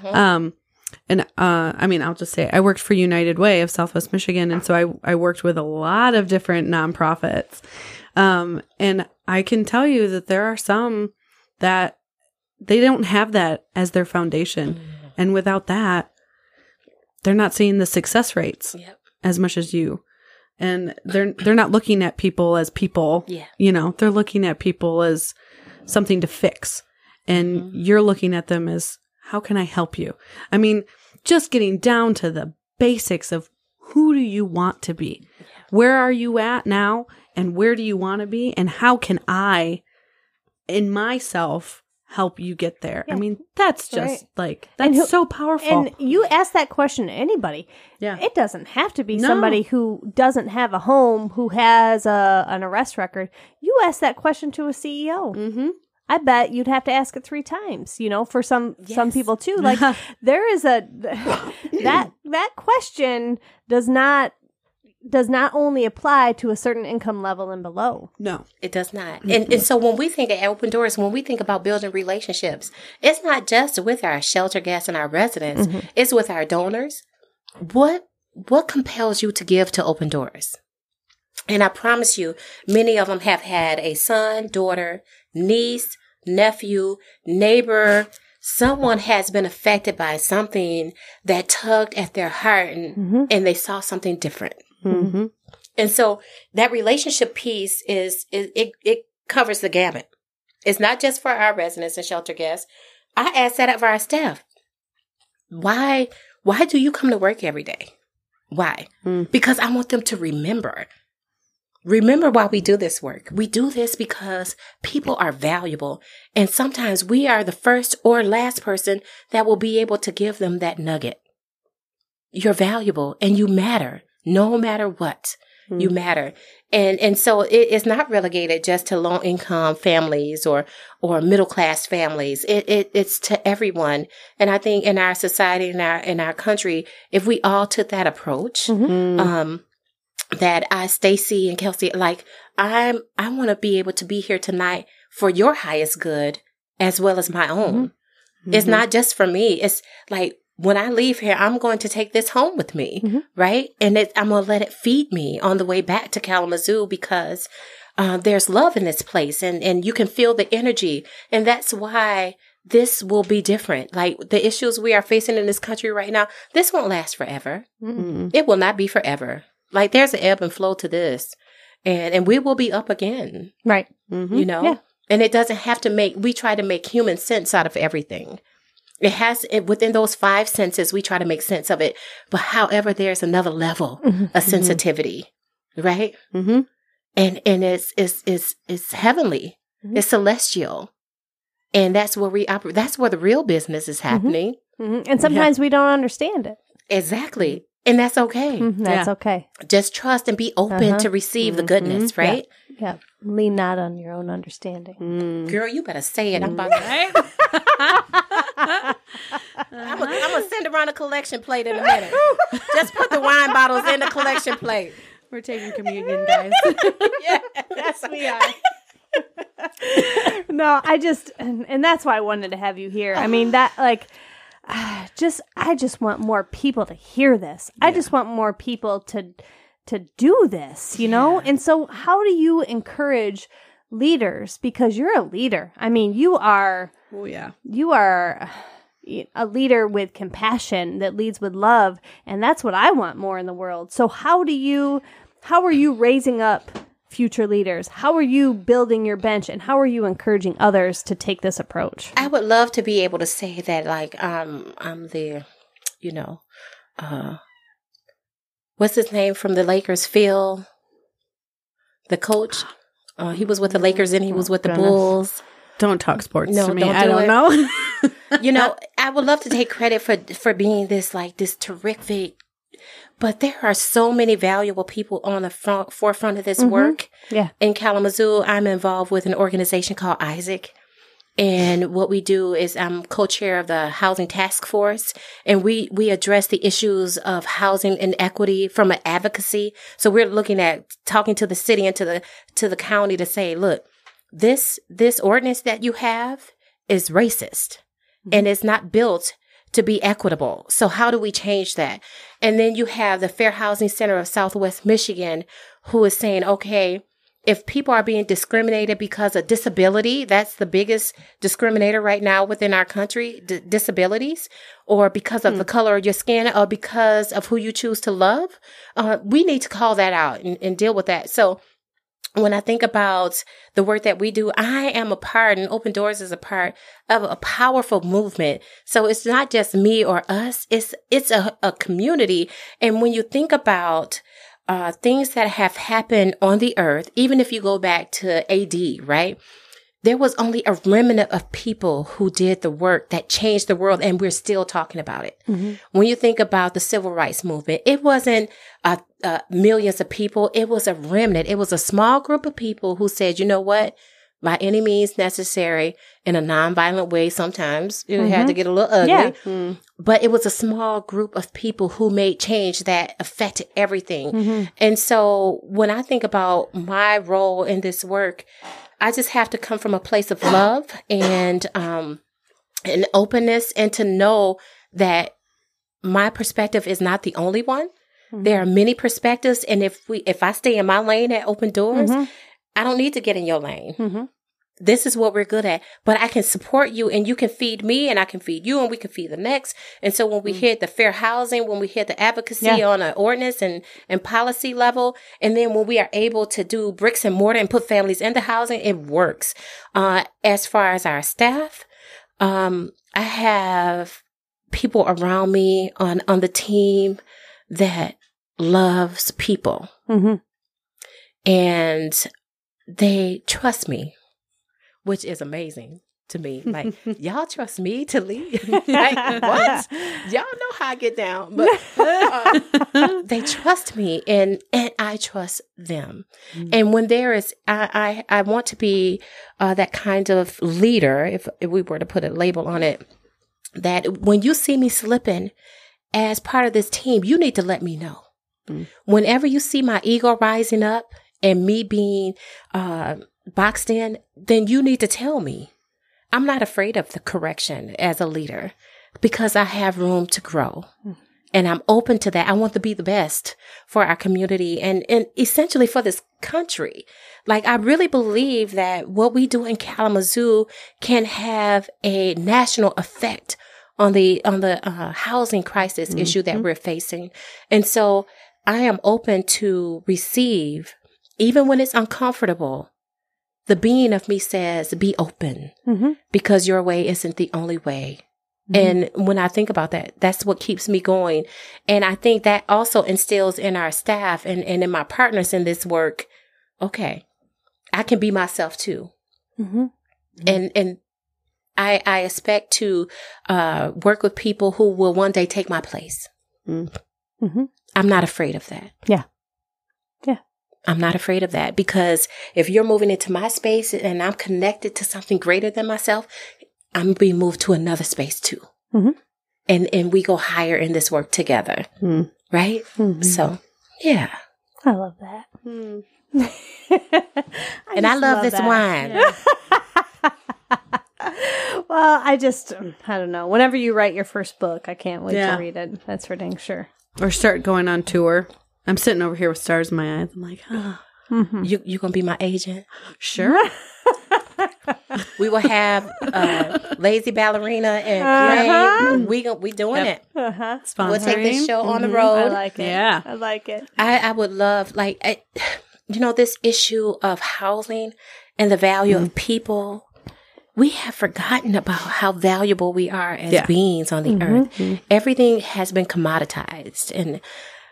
And I mean, I'll just say I worked for United Way of Southwest Michigan. And so I worked with a lot of different nonprofits. And I can tell you that there are some that they don't have that as their foundation. And without that, they're not seeing the success rates as much as you. And they're not looking at people as people. You know, they're looking at people as something to fix. And you're looking at them as, how can I help you? I mean, just getting down to the basics of who do you want to be? Where are you at now? And where do you want to be? And how can I, in myself, help you get there? I mean, that's just that's so powerful. And you ask that question to anybody. It doesn't have to be somebody who doesn't have a home, who has an arrest record. You ask that question to a CEO. I bet you'd have to ask it 3 times, you know, for some people too. Like there is that question does not only apply to a certain income level and below. No, it does not. And so when we think of Open Doors, when we think about building relationships, it's not just with our shelter guests and our residents. It's with our donors. What compels you to give to Open Doors? And I promise you, many of them have had a son, daughter, niece, nephew, neighbor. Someone has been affected by something that tugged at their heart and they saw something different. And so that relationship piece it covers the gamut. It's not just for our residents and shelter guests. I ask that of our staff. Why do you come to work every day? Why? Because I want them to remember why we do this work. We do this because people are valuable. And sometimes we are the first or last person that will be able to give them that nugget. You're valuable and you matter. No matter what, you matter. And so it's not relegated just to low income families or middle class families. It's to everyone. And I think in our society, in our country, if we all took that approach, that Stacy and Kelsey, like I want to be able to be here tonight for your highest good as well as my own. It's not just for me. It's like, when I leave here, I'm going to take this home with me, right? And I'm going to let it feed me on the way back to Kalamazoo because there's love in this place and you can feel the energy. And that's why this will be different. Like the issues we are facing in this country right now, this won't last forever. It will not be forever. Like there's an ebb and flow to this. And we will be up again. Right. You know? Yeah. And it doesn't have to we try to make human sense out of everything. It has, within those 5 senses, we try to make sense of it. But however, there's another level of sensitivity, right? And it's heavenly. It's celestial. And that's where we operate. That's where the real business is happening. And sometimes we don't understand it. Exactly. And that's okay. That's okay. Just trust and be open to receive the goodness, right? Yeah. Lean not on your own understanding. Girl, you better say it. I'm about to I'm gonna send around a collection plate in a minute. Just put the wine bottles in the collection plate. We're taking communion, guys. Yeah, yes, we are. No, I just, and that's why I wanted to have you here. I mean, that, like, I just want more people to hear this. I just want more people to do this, you know? And so how do you encourage leaders? Because you're a leader. I mean, you are a leader with compassion that leads with love. And that's what I want more in the world. So how are you raising up future leaders? How are you building your bench, and how are you encouraging others to take this approach? I would love to be able to say that, like, I'm the, what's his name from the Lakers, Phil, the coach. He was with the Lakers and he was with the Bulls. Don't talk sports to me. Don't I don't know. I would love to take credit for being this terrific. But there are so many valuable people on the forefront of this work. Yeah. In Kalamazoo, I'm involved with an organization called Isaac. And what we do is I'm co-chair of the Housing Task Force. And we address the issues of housing inequity from an advocacy. So we're looking at talking to the city and to the county to say, look, this ordinance that you have is racist. And it's not built to be equitable. So how do we change that? And then you have the Fair Housing Center of Southwest Michigan, who is saying, okay, if people are being discriminated because of disability, that's the biggest discriminator right now within our country, disabilities, or because of the color of your skin, or because of who you choose to love, we need to call that out and deal with that. So when I think about the work that we do, I am a part, and Open Doors is a part of a powerful movement. So it's not just me or us, it's a community. And when you think about things that have happened on the earth, even if you go back to AD, right? There was only a remnant of people who did the work that changed the world, and we're still talking about it. Mm-hmm. When you think about the civil rights movement, it wasn't millions of people. It was a remnant. It was a small group of people who said, you know what? By any means necessary, in a nonviolent way, sometimes it had to get a little ugly. Yeah. Mm. But it was a small group of people who made change that affected everything. Mm-hmm. And so when I think about my role in this work, I just have to come from a place of love and openness, and to know that my perspective is not the only one. Mm-hmm. There are many perspectives. And if I stay in my lane at Open Doors, I don't need to get in your lane. Mm-hmm. This is what we're good at. But I can support you, and you can feed me, and I can feed you, and we can feed the next. And so when we hit the fair housing, when we hit the advocacy on an ordinance and policy level, and then when we are able to do bricks and mortar and put families into housing, it works. As far as our staff, I have people around me on the team that loves people. Mm-hmm. And they trust me, which is amazing to me. Like, y'all trust me to lead? Like, what? Y'all know how I get down. But they trust me, and I trust them. Mm-hmm. And when there is, I want to be that kind of leader, if we were to put a label on it, that when you see me slipping as part of this team, you need to let me know. Mm-hmm. Whenever you see my ego rising up, and me being boxed in, then you need to tell me. I'm not afraid of the correction as a leader, because I have room to grow. And I'm open to that. I want to be the best for our community and essentially for this country. Like, I really believe that what we do in Kalamazoo can have a national effect on the housing crisis issue that we're facing. And so I am open to receive. Even when it's uncomfortable, the being of me says, be open, because your way isn't the only way. And when I think about that, that's what keeps me going. And I think that also instills in our staff and in my partners in this work, okay, I can be myself too. And I expect to work with people who will one day take my place. I'm not afraid of that. Yeah. I'm not afraid of that, because if you're moving into my space and I'm connected to something greater than myself, I'm going to be moved to another space too. Mhm. And we go higher in this work together. Mm. Right? Mhm. So, yeah. I love that. Mm. And I just love this that. wine. Yeah. Well, I don't know. Whenever you write your first book, I can't wait Yeah. to read it. That's for dang sure. Or start going on tour. I'm sitting over here with stars in my eyes. I'm like, oh, Mm-hmm. You going to be my agent? sure. We will have Lazy Ballerina and Gray. We doing Yep. it. Uh-huh. We'll take this Sponsoring. show on the Mhm. road. I like it. Yeah. I like it. I would love, this issue of housing and the value of people. We have forgotten about how valuable we are as beings on the earth. Everything has been commoditized. And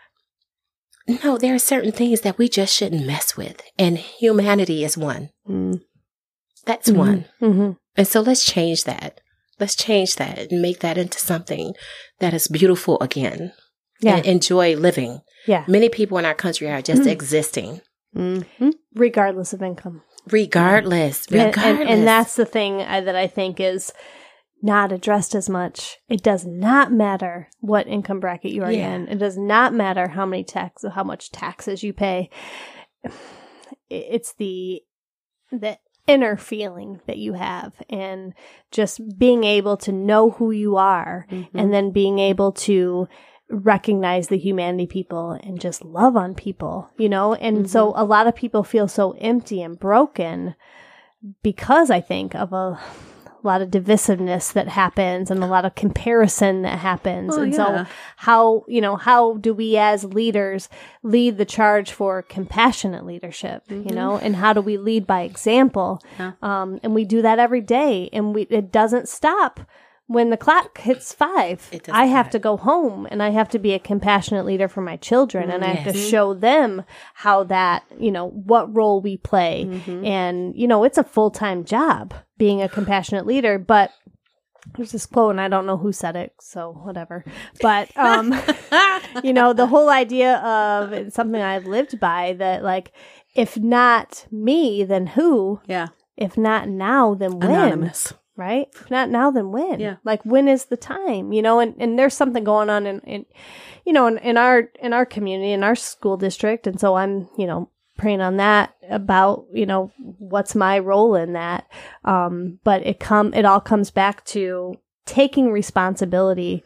no, there are certain things that we just shouldn't mess with. And humanity is one. Mm. That's one. Mm-hmm. And so let's change that. Let's change that and make that into something that is beautiful again. Yeah. And enjoy living. Yeah. Many people in our country are just existing. Mm-hmm. Regardless of income. Regardless. And that's the thing that I think is not addressed as much. It does not matter what income bracket you are in. It does not matter how much taxes you pay. It's the inner feeling that you have, and just being able to know who you are, and then being able to recognize the humanity people and just love on people, and so a lot of people feel so empty and broken because I think of a lot of divisiveness that happens and a lot of comparison that happens. So how do we as leaders lead the charge for compassionate leadership, and how do we lead by example? And we do that every day, and it doesn't stop. When the clock hits 5, I have to go home, and I have to be a compassionate leader for my children, and I have to show them how that, what role we play. And, it's a full-time job being a compassionate leader, but there's this quote, and I don't know who said it, so whatever. But, the whole idea of it's something I've lived by, that, like, if not me, then who? Yeah. If not now, then when? Anonymous. Right? If not now, then when? Yeah. Like, when is the time? And there's something going on in our community, in our school district. And so I'm, praying on that about, what's my role in that. But it all comes back to taking responsibility,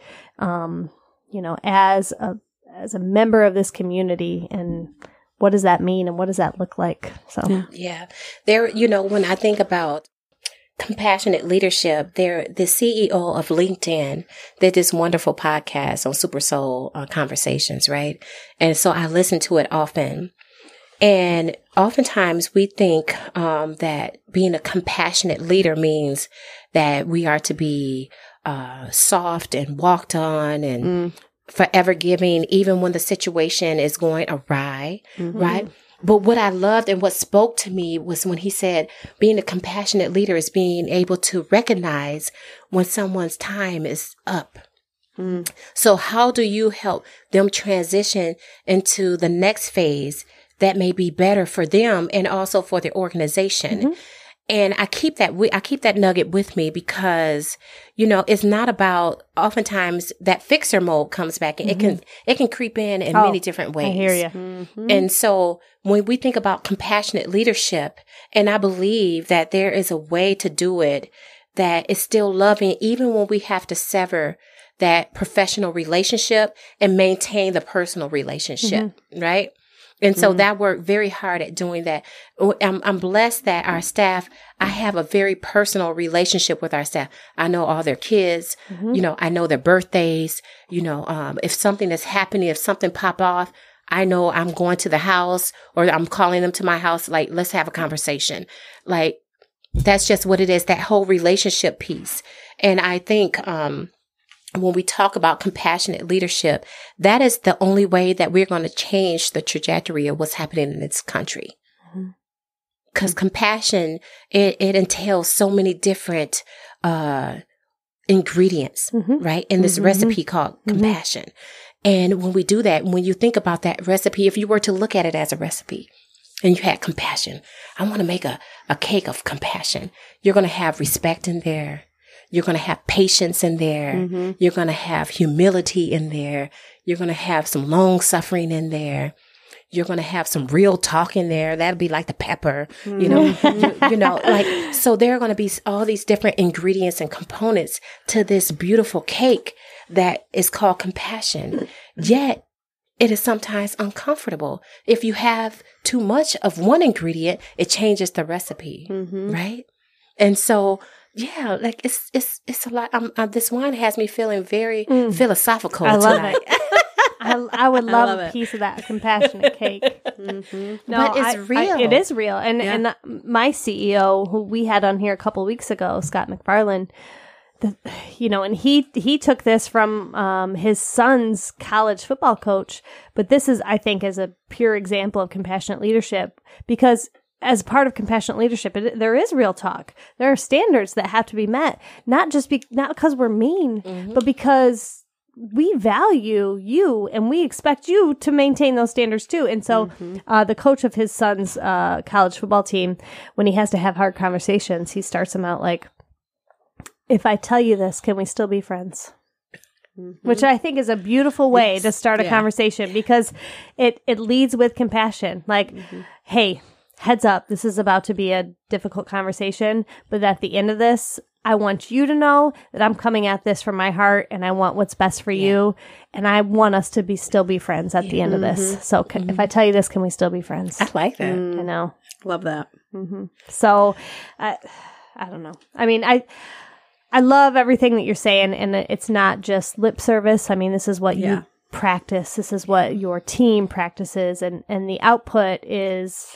as a member of this community, and what does that mean? And what does that look like? So, yeah. There, when I think about compassionate leadership, the CEO of LinkedIn did this wonderful podcast on Super Soul Conversations, right? And so I listen to it often. And oftentimes we think that being a compassionate leader means that we are to be soft and walked on and forever giving, even when the situation is going awry, right? But what I loved and what spoke to me was when he said being a compassionate leader is being able to recognize when someone's time is up. So how do you help them transition into the next phase that may be better for them and also for the organization? And I keep that nugget with me because, it's not about, oftentimes that fixer mode comes back and it can creep in many different ways. I hear you. And so when we think about compassionate leadership, and I believe that there is a way to do it that is still loving, even when we have to sever that professional relationship and maintain the personal relationship, right? And so that worked very hard at doing that. I'm blessed that our staff, I have a very personal relationship with our staff. I know all their kids, I know their birthdays, if something is happening, if something pop off, I know I'm going to the house or I'm calling them to my house, like, let's have a conversation. Like, that's just what it is, that whole relationship piece. And I think, when we talk about compassionate leadership, that is the only way that we're going to change the trajectory of what's happening in this country. Because compassion, it entails so many different ingredients, right? In this recipe called compassion. And when we do that, when you think about that recipe, if you were to look at it as a recipe and you had compassion, I want to make a cake of compassion. You're going to have respect in there. You're going to have patience in there. You're going to have humility in there. You're going to have some long suffering in there. You're going to have some real talk in there. That'll be like the pepper, you know, like, so there are going to be all these different ingredients and components to this beautiful cake that is called compassion. Yet it is sometimes uncomfortable. If you have too much of one ingredient, it changes the recipe, right? And so, yeah, like it's a lot. This wine has me feeling very philosophical tonight. It. I would love a piece of that compassionate cake. No, but it's real. It is real. And my CEO, who we had on here a couple weeks ago, Scott McFarland, and he took this from his son's college football coach. But this is, I think, is a pure example of compassionate leadership, because as part of compassionate leadership, there is real talk. There are standards that have to be met, not because we're mean, but because we value you and we expect you to maintain those standards too. And so the coach of his son's college football team, when he has to have hard conversations, he starts them out like, if I tell you this, can we still be friends? Which I think is a beautiful way to start a conversation, because it leads with compassion. Like, hey, heads up, this is about to be a difficult conversation, but at the end of this, I want you to know that I'm coming at this from my heart, and I want what's best for you, and I want us to still be friends at the end of this. So if I tell you this, can we still be friends? I like that. I know. Love that. So I don't know. I mean, I love everything that you're saying, and it's not just lip service. I mean, this is what you practice. This is what your team practices, and the output is,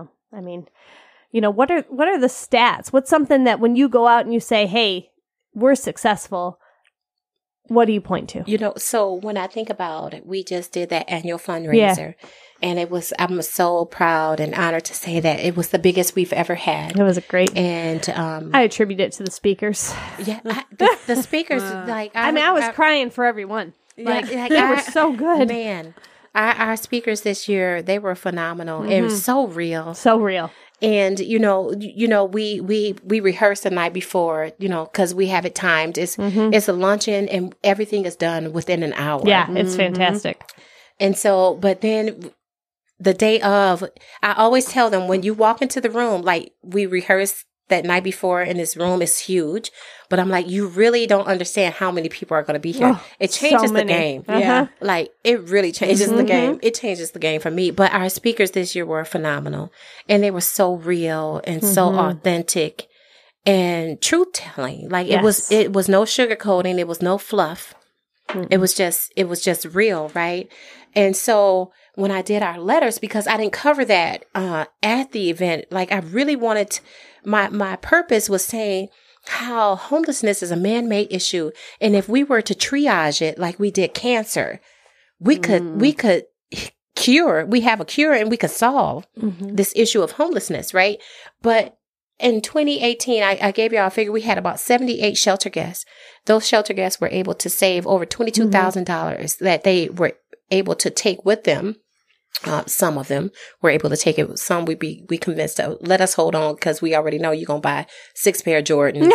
what are the stats? What's something that when you go out and you say, hey, we're successful, what do you point to? So when I think about it, we just did that annual fundraiser, and I'm so proud and honored to say that it was the biggest we've ever had. It was a great, and I attribute it to the speakers. Yeah, the speakers, I was crying for everyone. Like they were so good. Man, our speakers this year, they were phenomenal. It was so real. So real. And, we rehearse the night before, because we have it timed. It's a luncheon, and everything is done within an hour. Yeah, it's fantastic. And so, but then the day of, I always tell them, when you walk into the room, like, we rehearse that night before, and this room is huge, but I'm like, you really don't understand how many people are going to be here. It changes the game. Yeah. Like, it really changes the game. It changes the game for me. But our speakers this year were phenomenal, and they were so real and so authentic and truth telling. Like, it was no sugarcoating. It was no fluff. It was just real. Right. And so when I did our letters, because I didn't cover that, at the event, like, I really wanted my purpose was saying how homelessness is a man-made issue. And if we were to triage it like we did cancer, we could cure. We have a cure, and we could solve this issue of homelessness, right? But in 2018, I gave y'all a figure. We had about 78 shelter guests. Those shelter guests were able to save over $22,000 that they were able to take with them. Some of them were able to take it. Some we convinced to let us hold on, because we already know you're going to buy 6 pair of Jordans.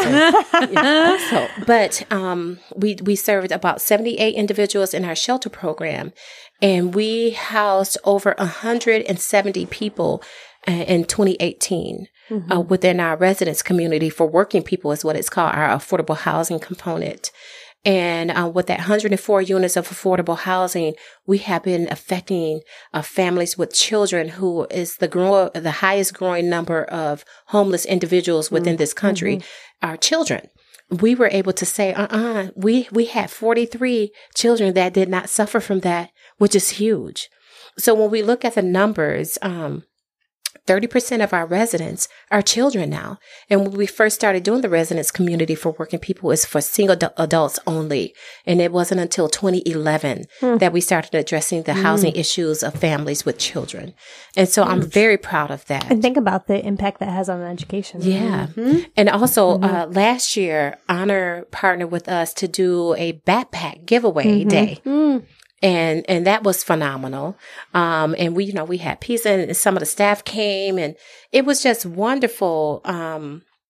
But we served about 78 individuals in our shelter program, and we housed over 170 people in 2018 within our residence community for working people, is what it's called, our affordable housing component. And with that 104 units of affordable housing, we have been affecting families with children, who is the highest growing number of homeless individuals within this country, our children. We were able to say, we had 43 children that did not suffer from that, which is huge. So when we look at the numbers, 30% of our residents are children now. And when we first started doing the residence community for working people, is for single adults only. And it wasn't until 2011 that we started addressing the housing issues of families with children. And so I'm very proud of that. And think about the impact that has on education. Yeah. And also last year, Honor partnered with us to do a backpack giveaway day. And that was phenomenal. And we had pizza, and some of the staff came, and it was just wonderful,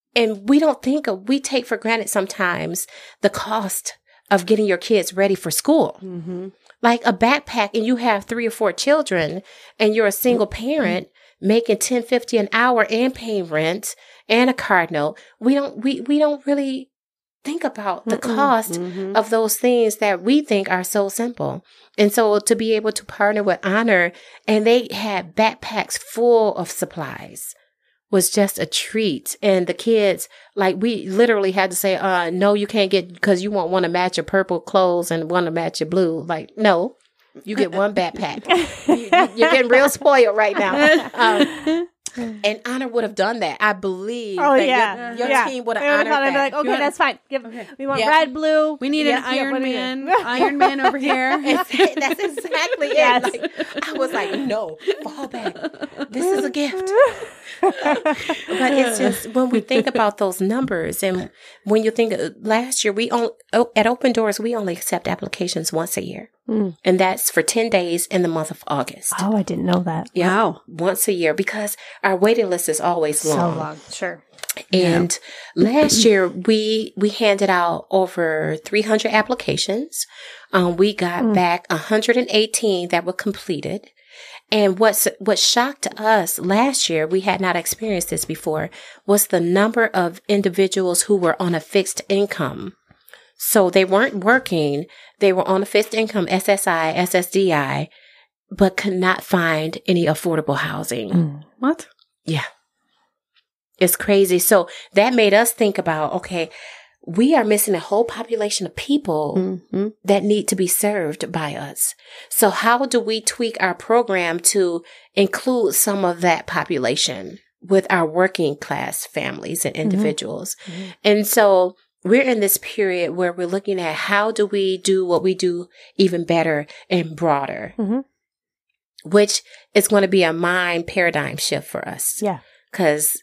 And we take for granted sometimes the cost of getting your kids ready for school. Mm-hmm. Like a backpack, and you have 3 or 4 children and you're a single parent making $10.50 an hour and paying rent and a card note. We don't really think about the cost of those things that we think are so simple. And so to be able to partner with Honor, and they had backpacks full of supplies, was just a treat. And the kids, like, we literally had to say, no, you can't get, because you want one to match your purple clothes and one to match your blue. Like, no, you get one backpack. You're getting real spoiled right now. And Honor would have done that. I believe that your team would have honored that. Like, okay, that's fine. We want red, blue. We need an Iron Man. Iron Man over here. That's exactly it. Like, I was like, no, fall back. This is a gift. But it's just, when we think about those numbers, and when you think last year, at Open Doors, we only accept applications once a year. And that's for 10 days in the month of August. Oh, I didn't know that. Yeah, wow. Once a year, because our waiting list is always long. So long, sure. And last year, we handed out over 300 applications. We got back 118 that were completed. And what shocked us last year, we had not experienced this before, was the number of individuals who were on a fixed income. So they weren't working. They were on a fixed income, SSI, SSDI, but could not find any affordable housing. What? Yeah. It's crazy. So that made us think about, okay, we are missing a whole population of people that need to be served by us. So how do we tweak our program to include some of that population with our working class families and individuals? And so we're in this period where we're looking at how do we do what we do even better and broader, which is going to be a mind paradigm shift for us. Yeah. Because,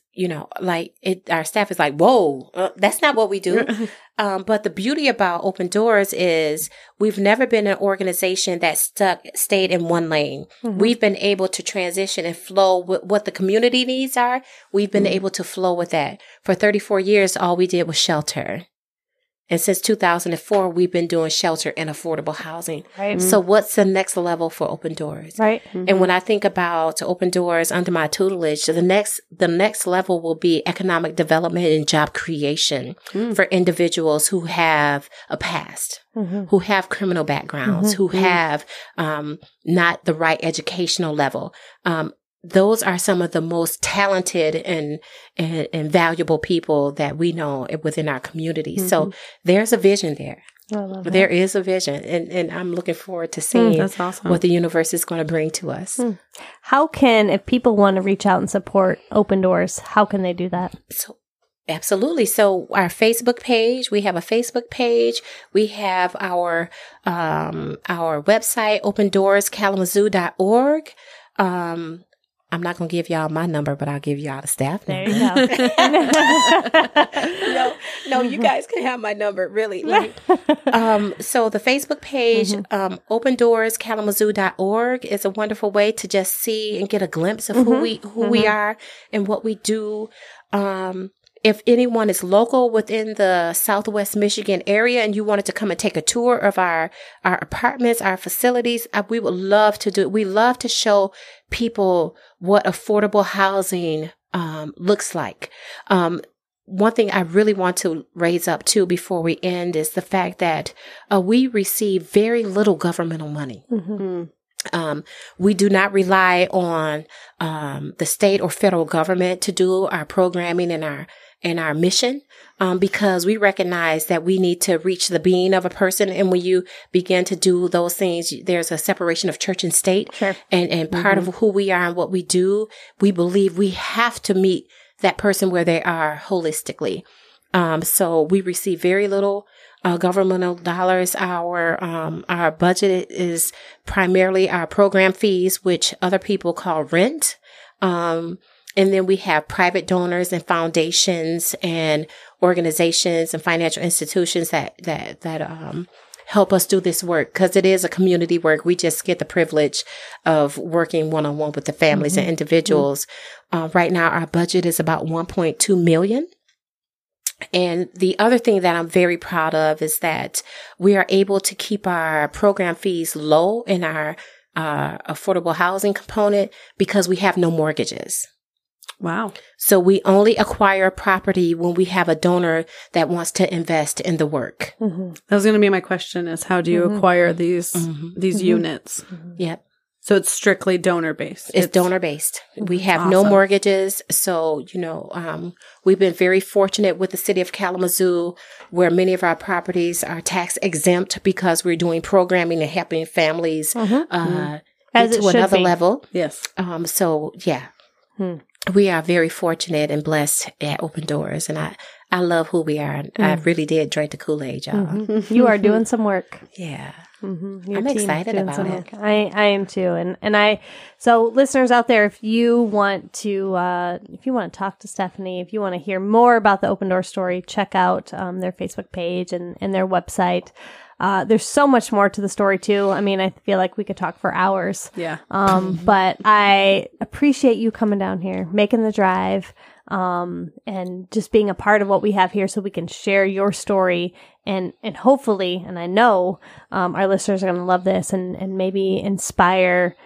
our staff is like, whoa, that's not what we do. But the beauty about Open Doors is we've never been an organization that stayed in one lane. We've been able to transition and flow with what the community needs are. We've been able to flow with that. For 34 years, all we did was shelter. And since 2004, we've been doing shelter and affordable housing. Right. So what's the next level for Open Doors? Right. And when I think about Open Doors under my tutelage, the next level will be economic development and job creation for individuals who have a past, who have criminal backgrounds, who have not the right educational level. Those are some of the most talented and valuable people that we know within our community. So there's a vision there. I love that. There is a vision, and I'm looking forward to seeing That's awesome. what the universe is going to bring to us. How can, if people want to reach out and support Open Doors, how can they do that? So, absolutely. So our Facebook page, we have a Facebook page. We have our website, opendoorskalamazoo.org. I'm not going to give y'all my number, but I'll give y'all the staff number. There you go. No, you guys can have my number, really. So the Facebook page, opendoorskalamazoo.org, is a wonderful way to just see and get a glimpse of who we are and what we do. If anyone is local within the Southwest Michigan area and you wanted to come and take a tour of our apartments, our facilities, we would love to do it. We love to show people what affordable housing looks like. One thing I really want to raise up too before we end is the fact that we receive very little governmental money. We do not rely on the state or federal government to do our programming and our mission, because we recognize that we need to reach the being of a person. And when you begin to do those things, there's a separation of church and state. Sure. And part of who we are and what we do, we believe we have to meet that person where they are holistically. So we receive very little governmental dollars. Our budget is primarily our program fees, which other people call rent. And then we have private donors and foundations and organizations and financial institutions that help us do this work, because it is a community work. We just get the privilege of working one-on-one with the families and individuals. Right now, our budget is about $1.2 million. And the other thing that I'm very proud of is that we are able to keep our program fees low in our affordable housing component because we have no mortgages. Wow. So we only acquire property when we have a donor that wants to invest in the work. Mm-hmm. That was going to be my question, is how do you acquire these units? Yep. So it's strictly donor-based. It's donor-based. We have awesome. no mortgages. So, we've been very fortunate with the city of Kalamazoo, where many of our properties are tax exempt because we're doing programming and helping families As get it to should another be. level. Yes. We are very fortunate and blessed at Open Doors, and I love who we are. I really did drink the Kool-Aid, y'all. You are doing some work. Yeah. Your I'm team excited doing about some it. work. I am too. So listeners out there, if you want to talk to Stephanie, if you want to hear more about the Open Door story, check out their Facebook page and their website. There's so much more to the story too. I mean, I feel like we could talk for hours. Yeah. But I appreciate you coming down here, making the drive, and just being a part of what we have here so we can share your story and hopefully, and I know, our listeners are going to love this and maybe inspire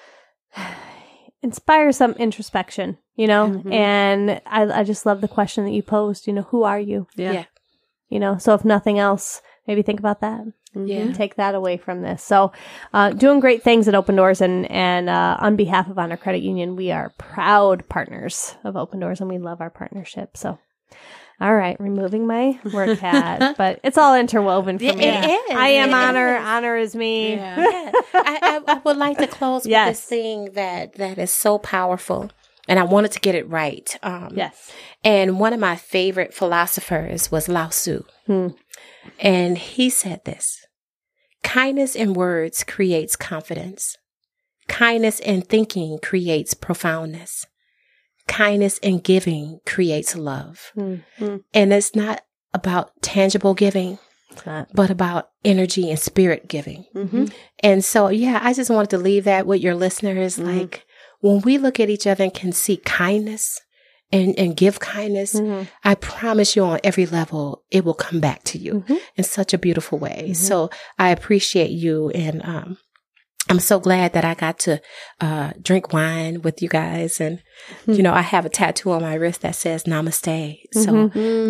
some introspection, and I just love the question that you posed, who are you? Yeah. So if nothing else, maybe think about that. Yeah. Take that away from this. So, doing great things at Open Doors, and on behalf of Honor Credit Union, we are proud partners of Open Doors, and we love our partnership. So, all right, removing my word hat, but it's all interwoven for me. It is. I am It Honor. is. Honor is me. Yeah. I would like to close with this thing that is so powerful, and I wanted to get it right. Yes. And one of my favorite philosophers was Lao Tzu. And he said this: kindness in words creates confidence. Kindness in thinking creates profoundness. Kindness in giving creates love. And it's not about tangible giving, but about energy and spirit giving. And so, I just wanted to leave that with your listeners. Like, when we look at each other and can see kindness and give kindness, I promise you on every level, it will come back to you in such a beautiful way. So I appreciate you. And I'm so glad that I got to drink wine with you guys. And, I have a tattoo on my wrist that says Namaste. So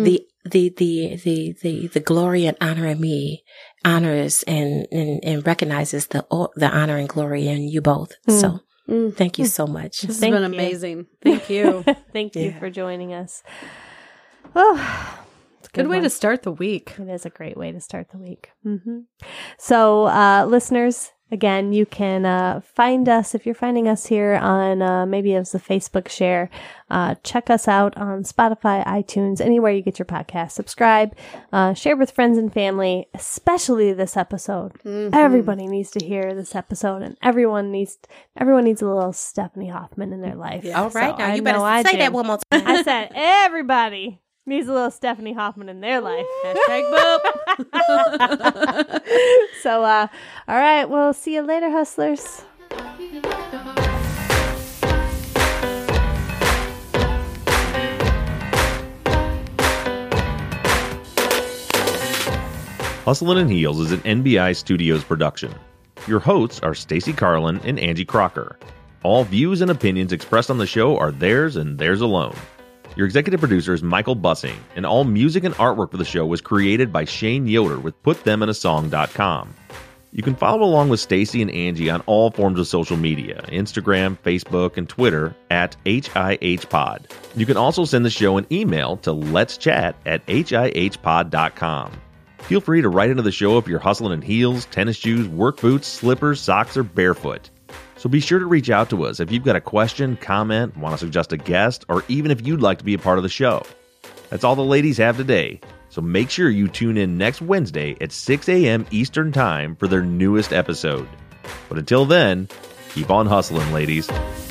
the glory and honor in me honors and recognizes the honor and glory in you both. So thank you so much. This has been amazing. Thank you. Thank you for joining us. Oh, it's a Good way one. to start the week. It is a great way to start the week. So, listeners, again, you can find us, if you're finding us here on maybe it was the Facebook share, check us out on Spotify, iTunes, anywhere you get your podcast. Subscribe, share with friends and family, especially this episode. Everybody needs to hear this episode, and everyone needs a little Stephanie Hoffman in their life. All right, So now I you better know say I that do. one more time. I said everybody needs a little Stephanie Hoffman in their life. Hashtag boop. So, all right, we'll see you later, hustlers. Hustlin' and Heels is an NBI Studios production. Your hosts are Stacey Carlin and Angie Crocker. All views and opinions expressed on the show are theirs and theirs alone. Your executive producer is Michael Bussing, and all music and artwork for the show was created by Shane Yoder with PutThemInASong.com. You can follow along with Stacey and Angie on all forms of social media, Instagram, Facebook, and Twitter at HIHPod. You can also send the show an email to letschat@HIHpod.com. Feel free to write into the show if you're hustling in heels, tennis shoes, work boots, slippers, socks, or barefoot. So be sure to reach out to us if you've got a question, comment, want to suggest a guest, or even if you'd like to be a part of the show. That's all the ladies have today, so make sure you tune in next Wednesday at 6 a.m. Eastern Time for their newest episode. But until then, keep on hustling, ladies.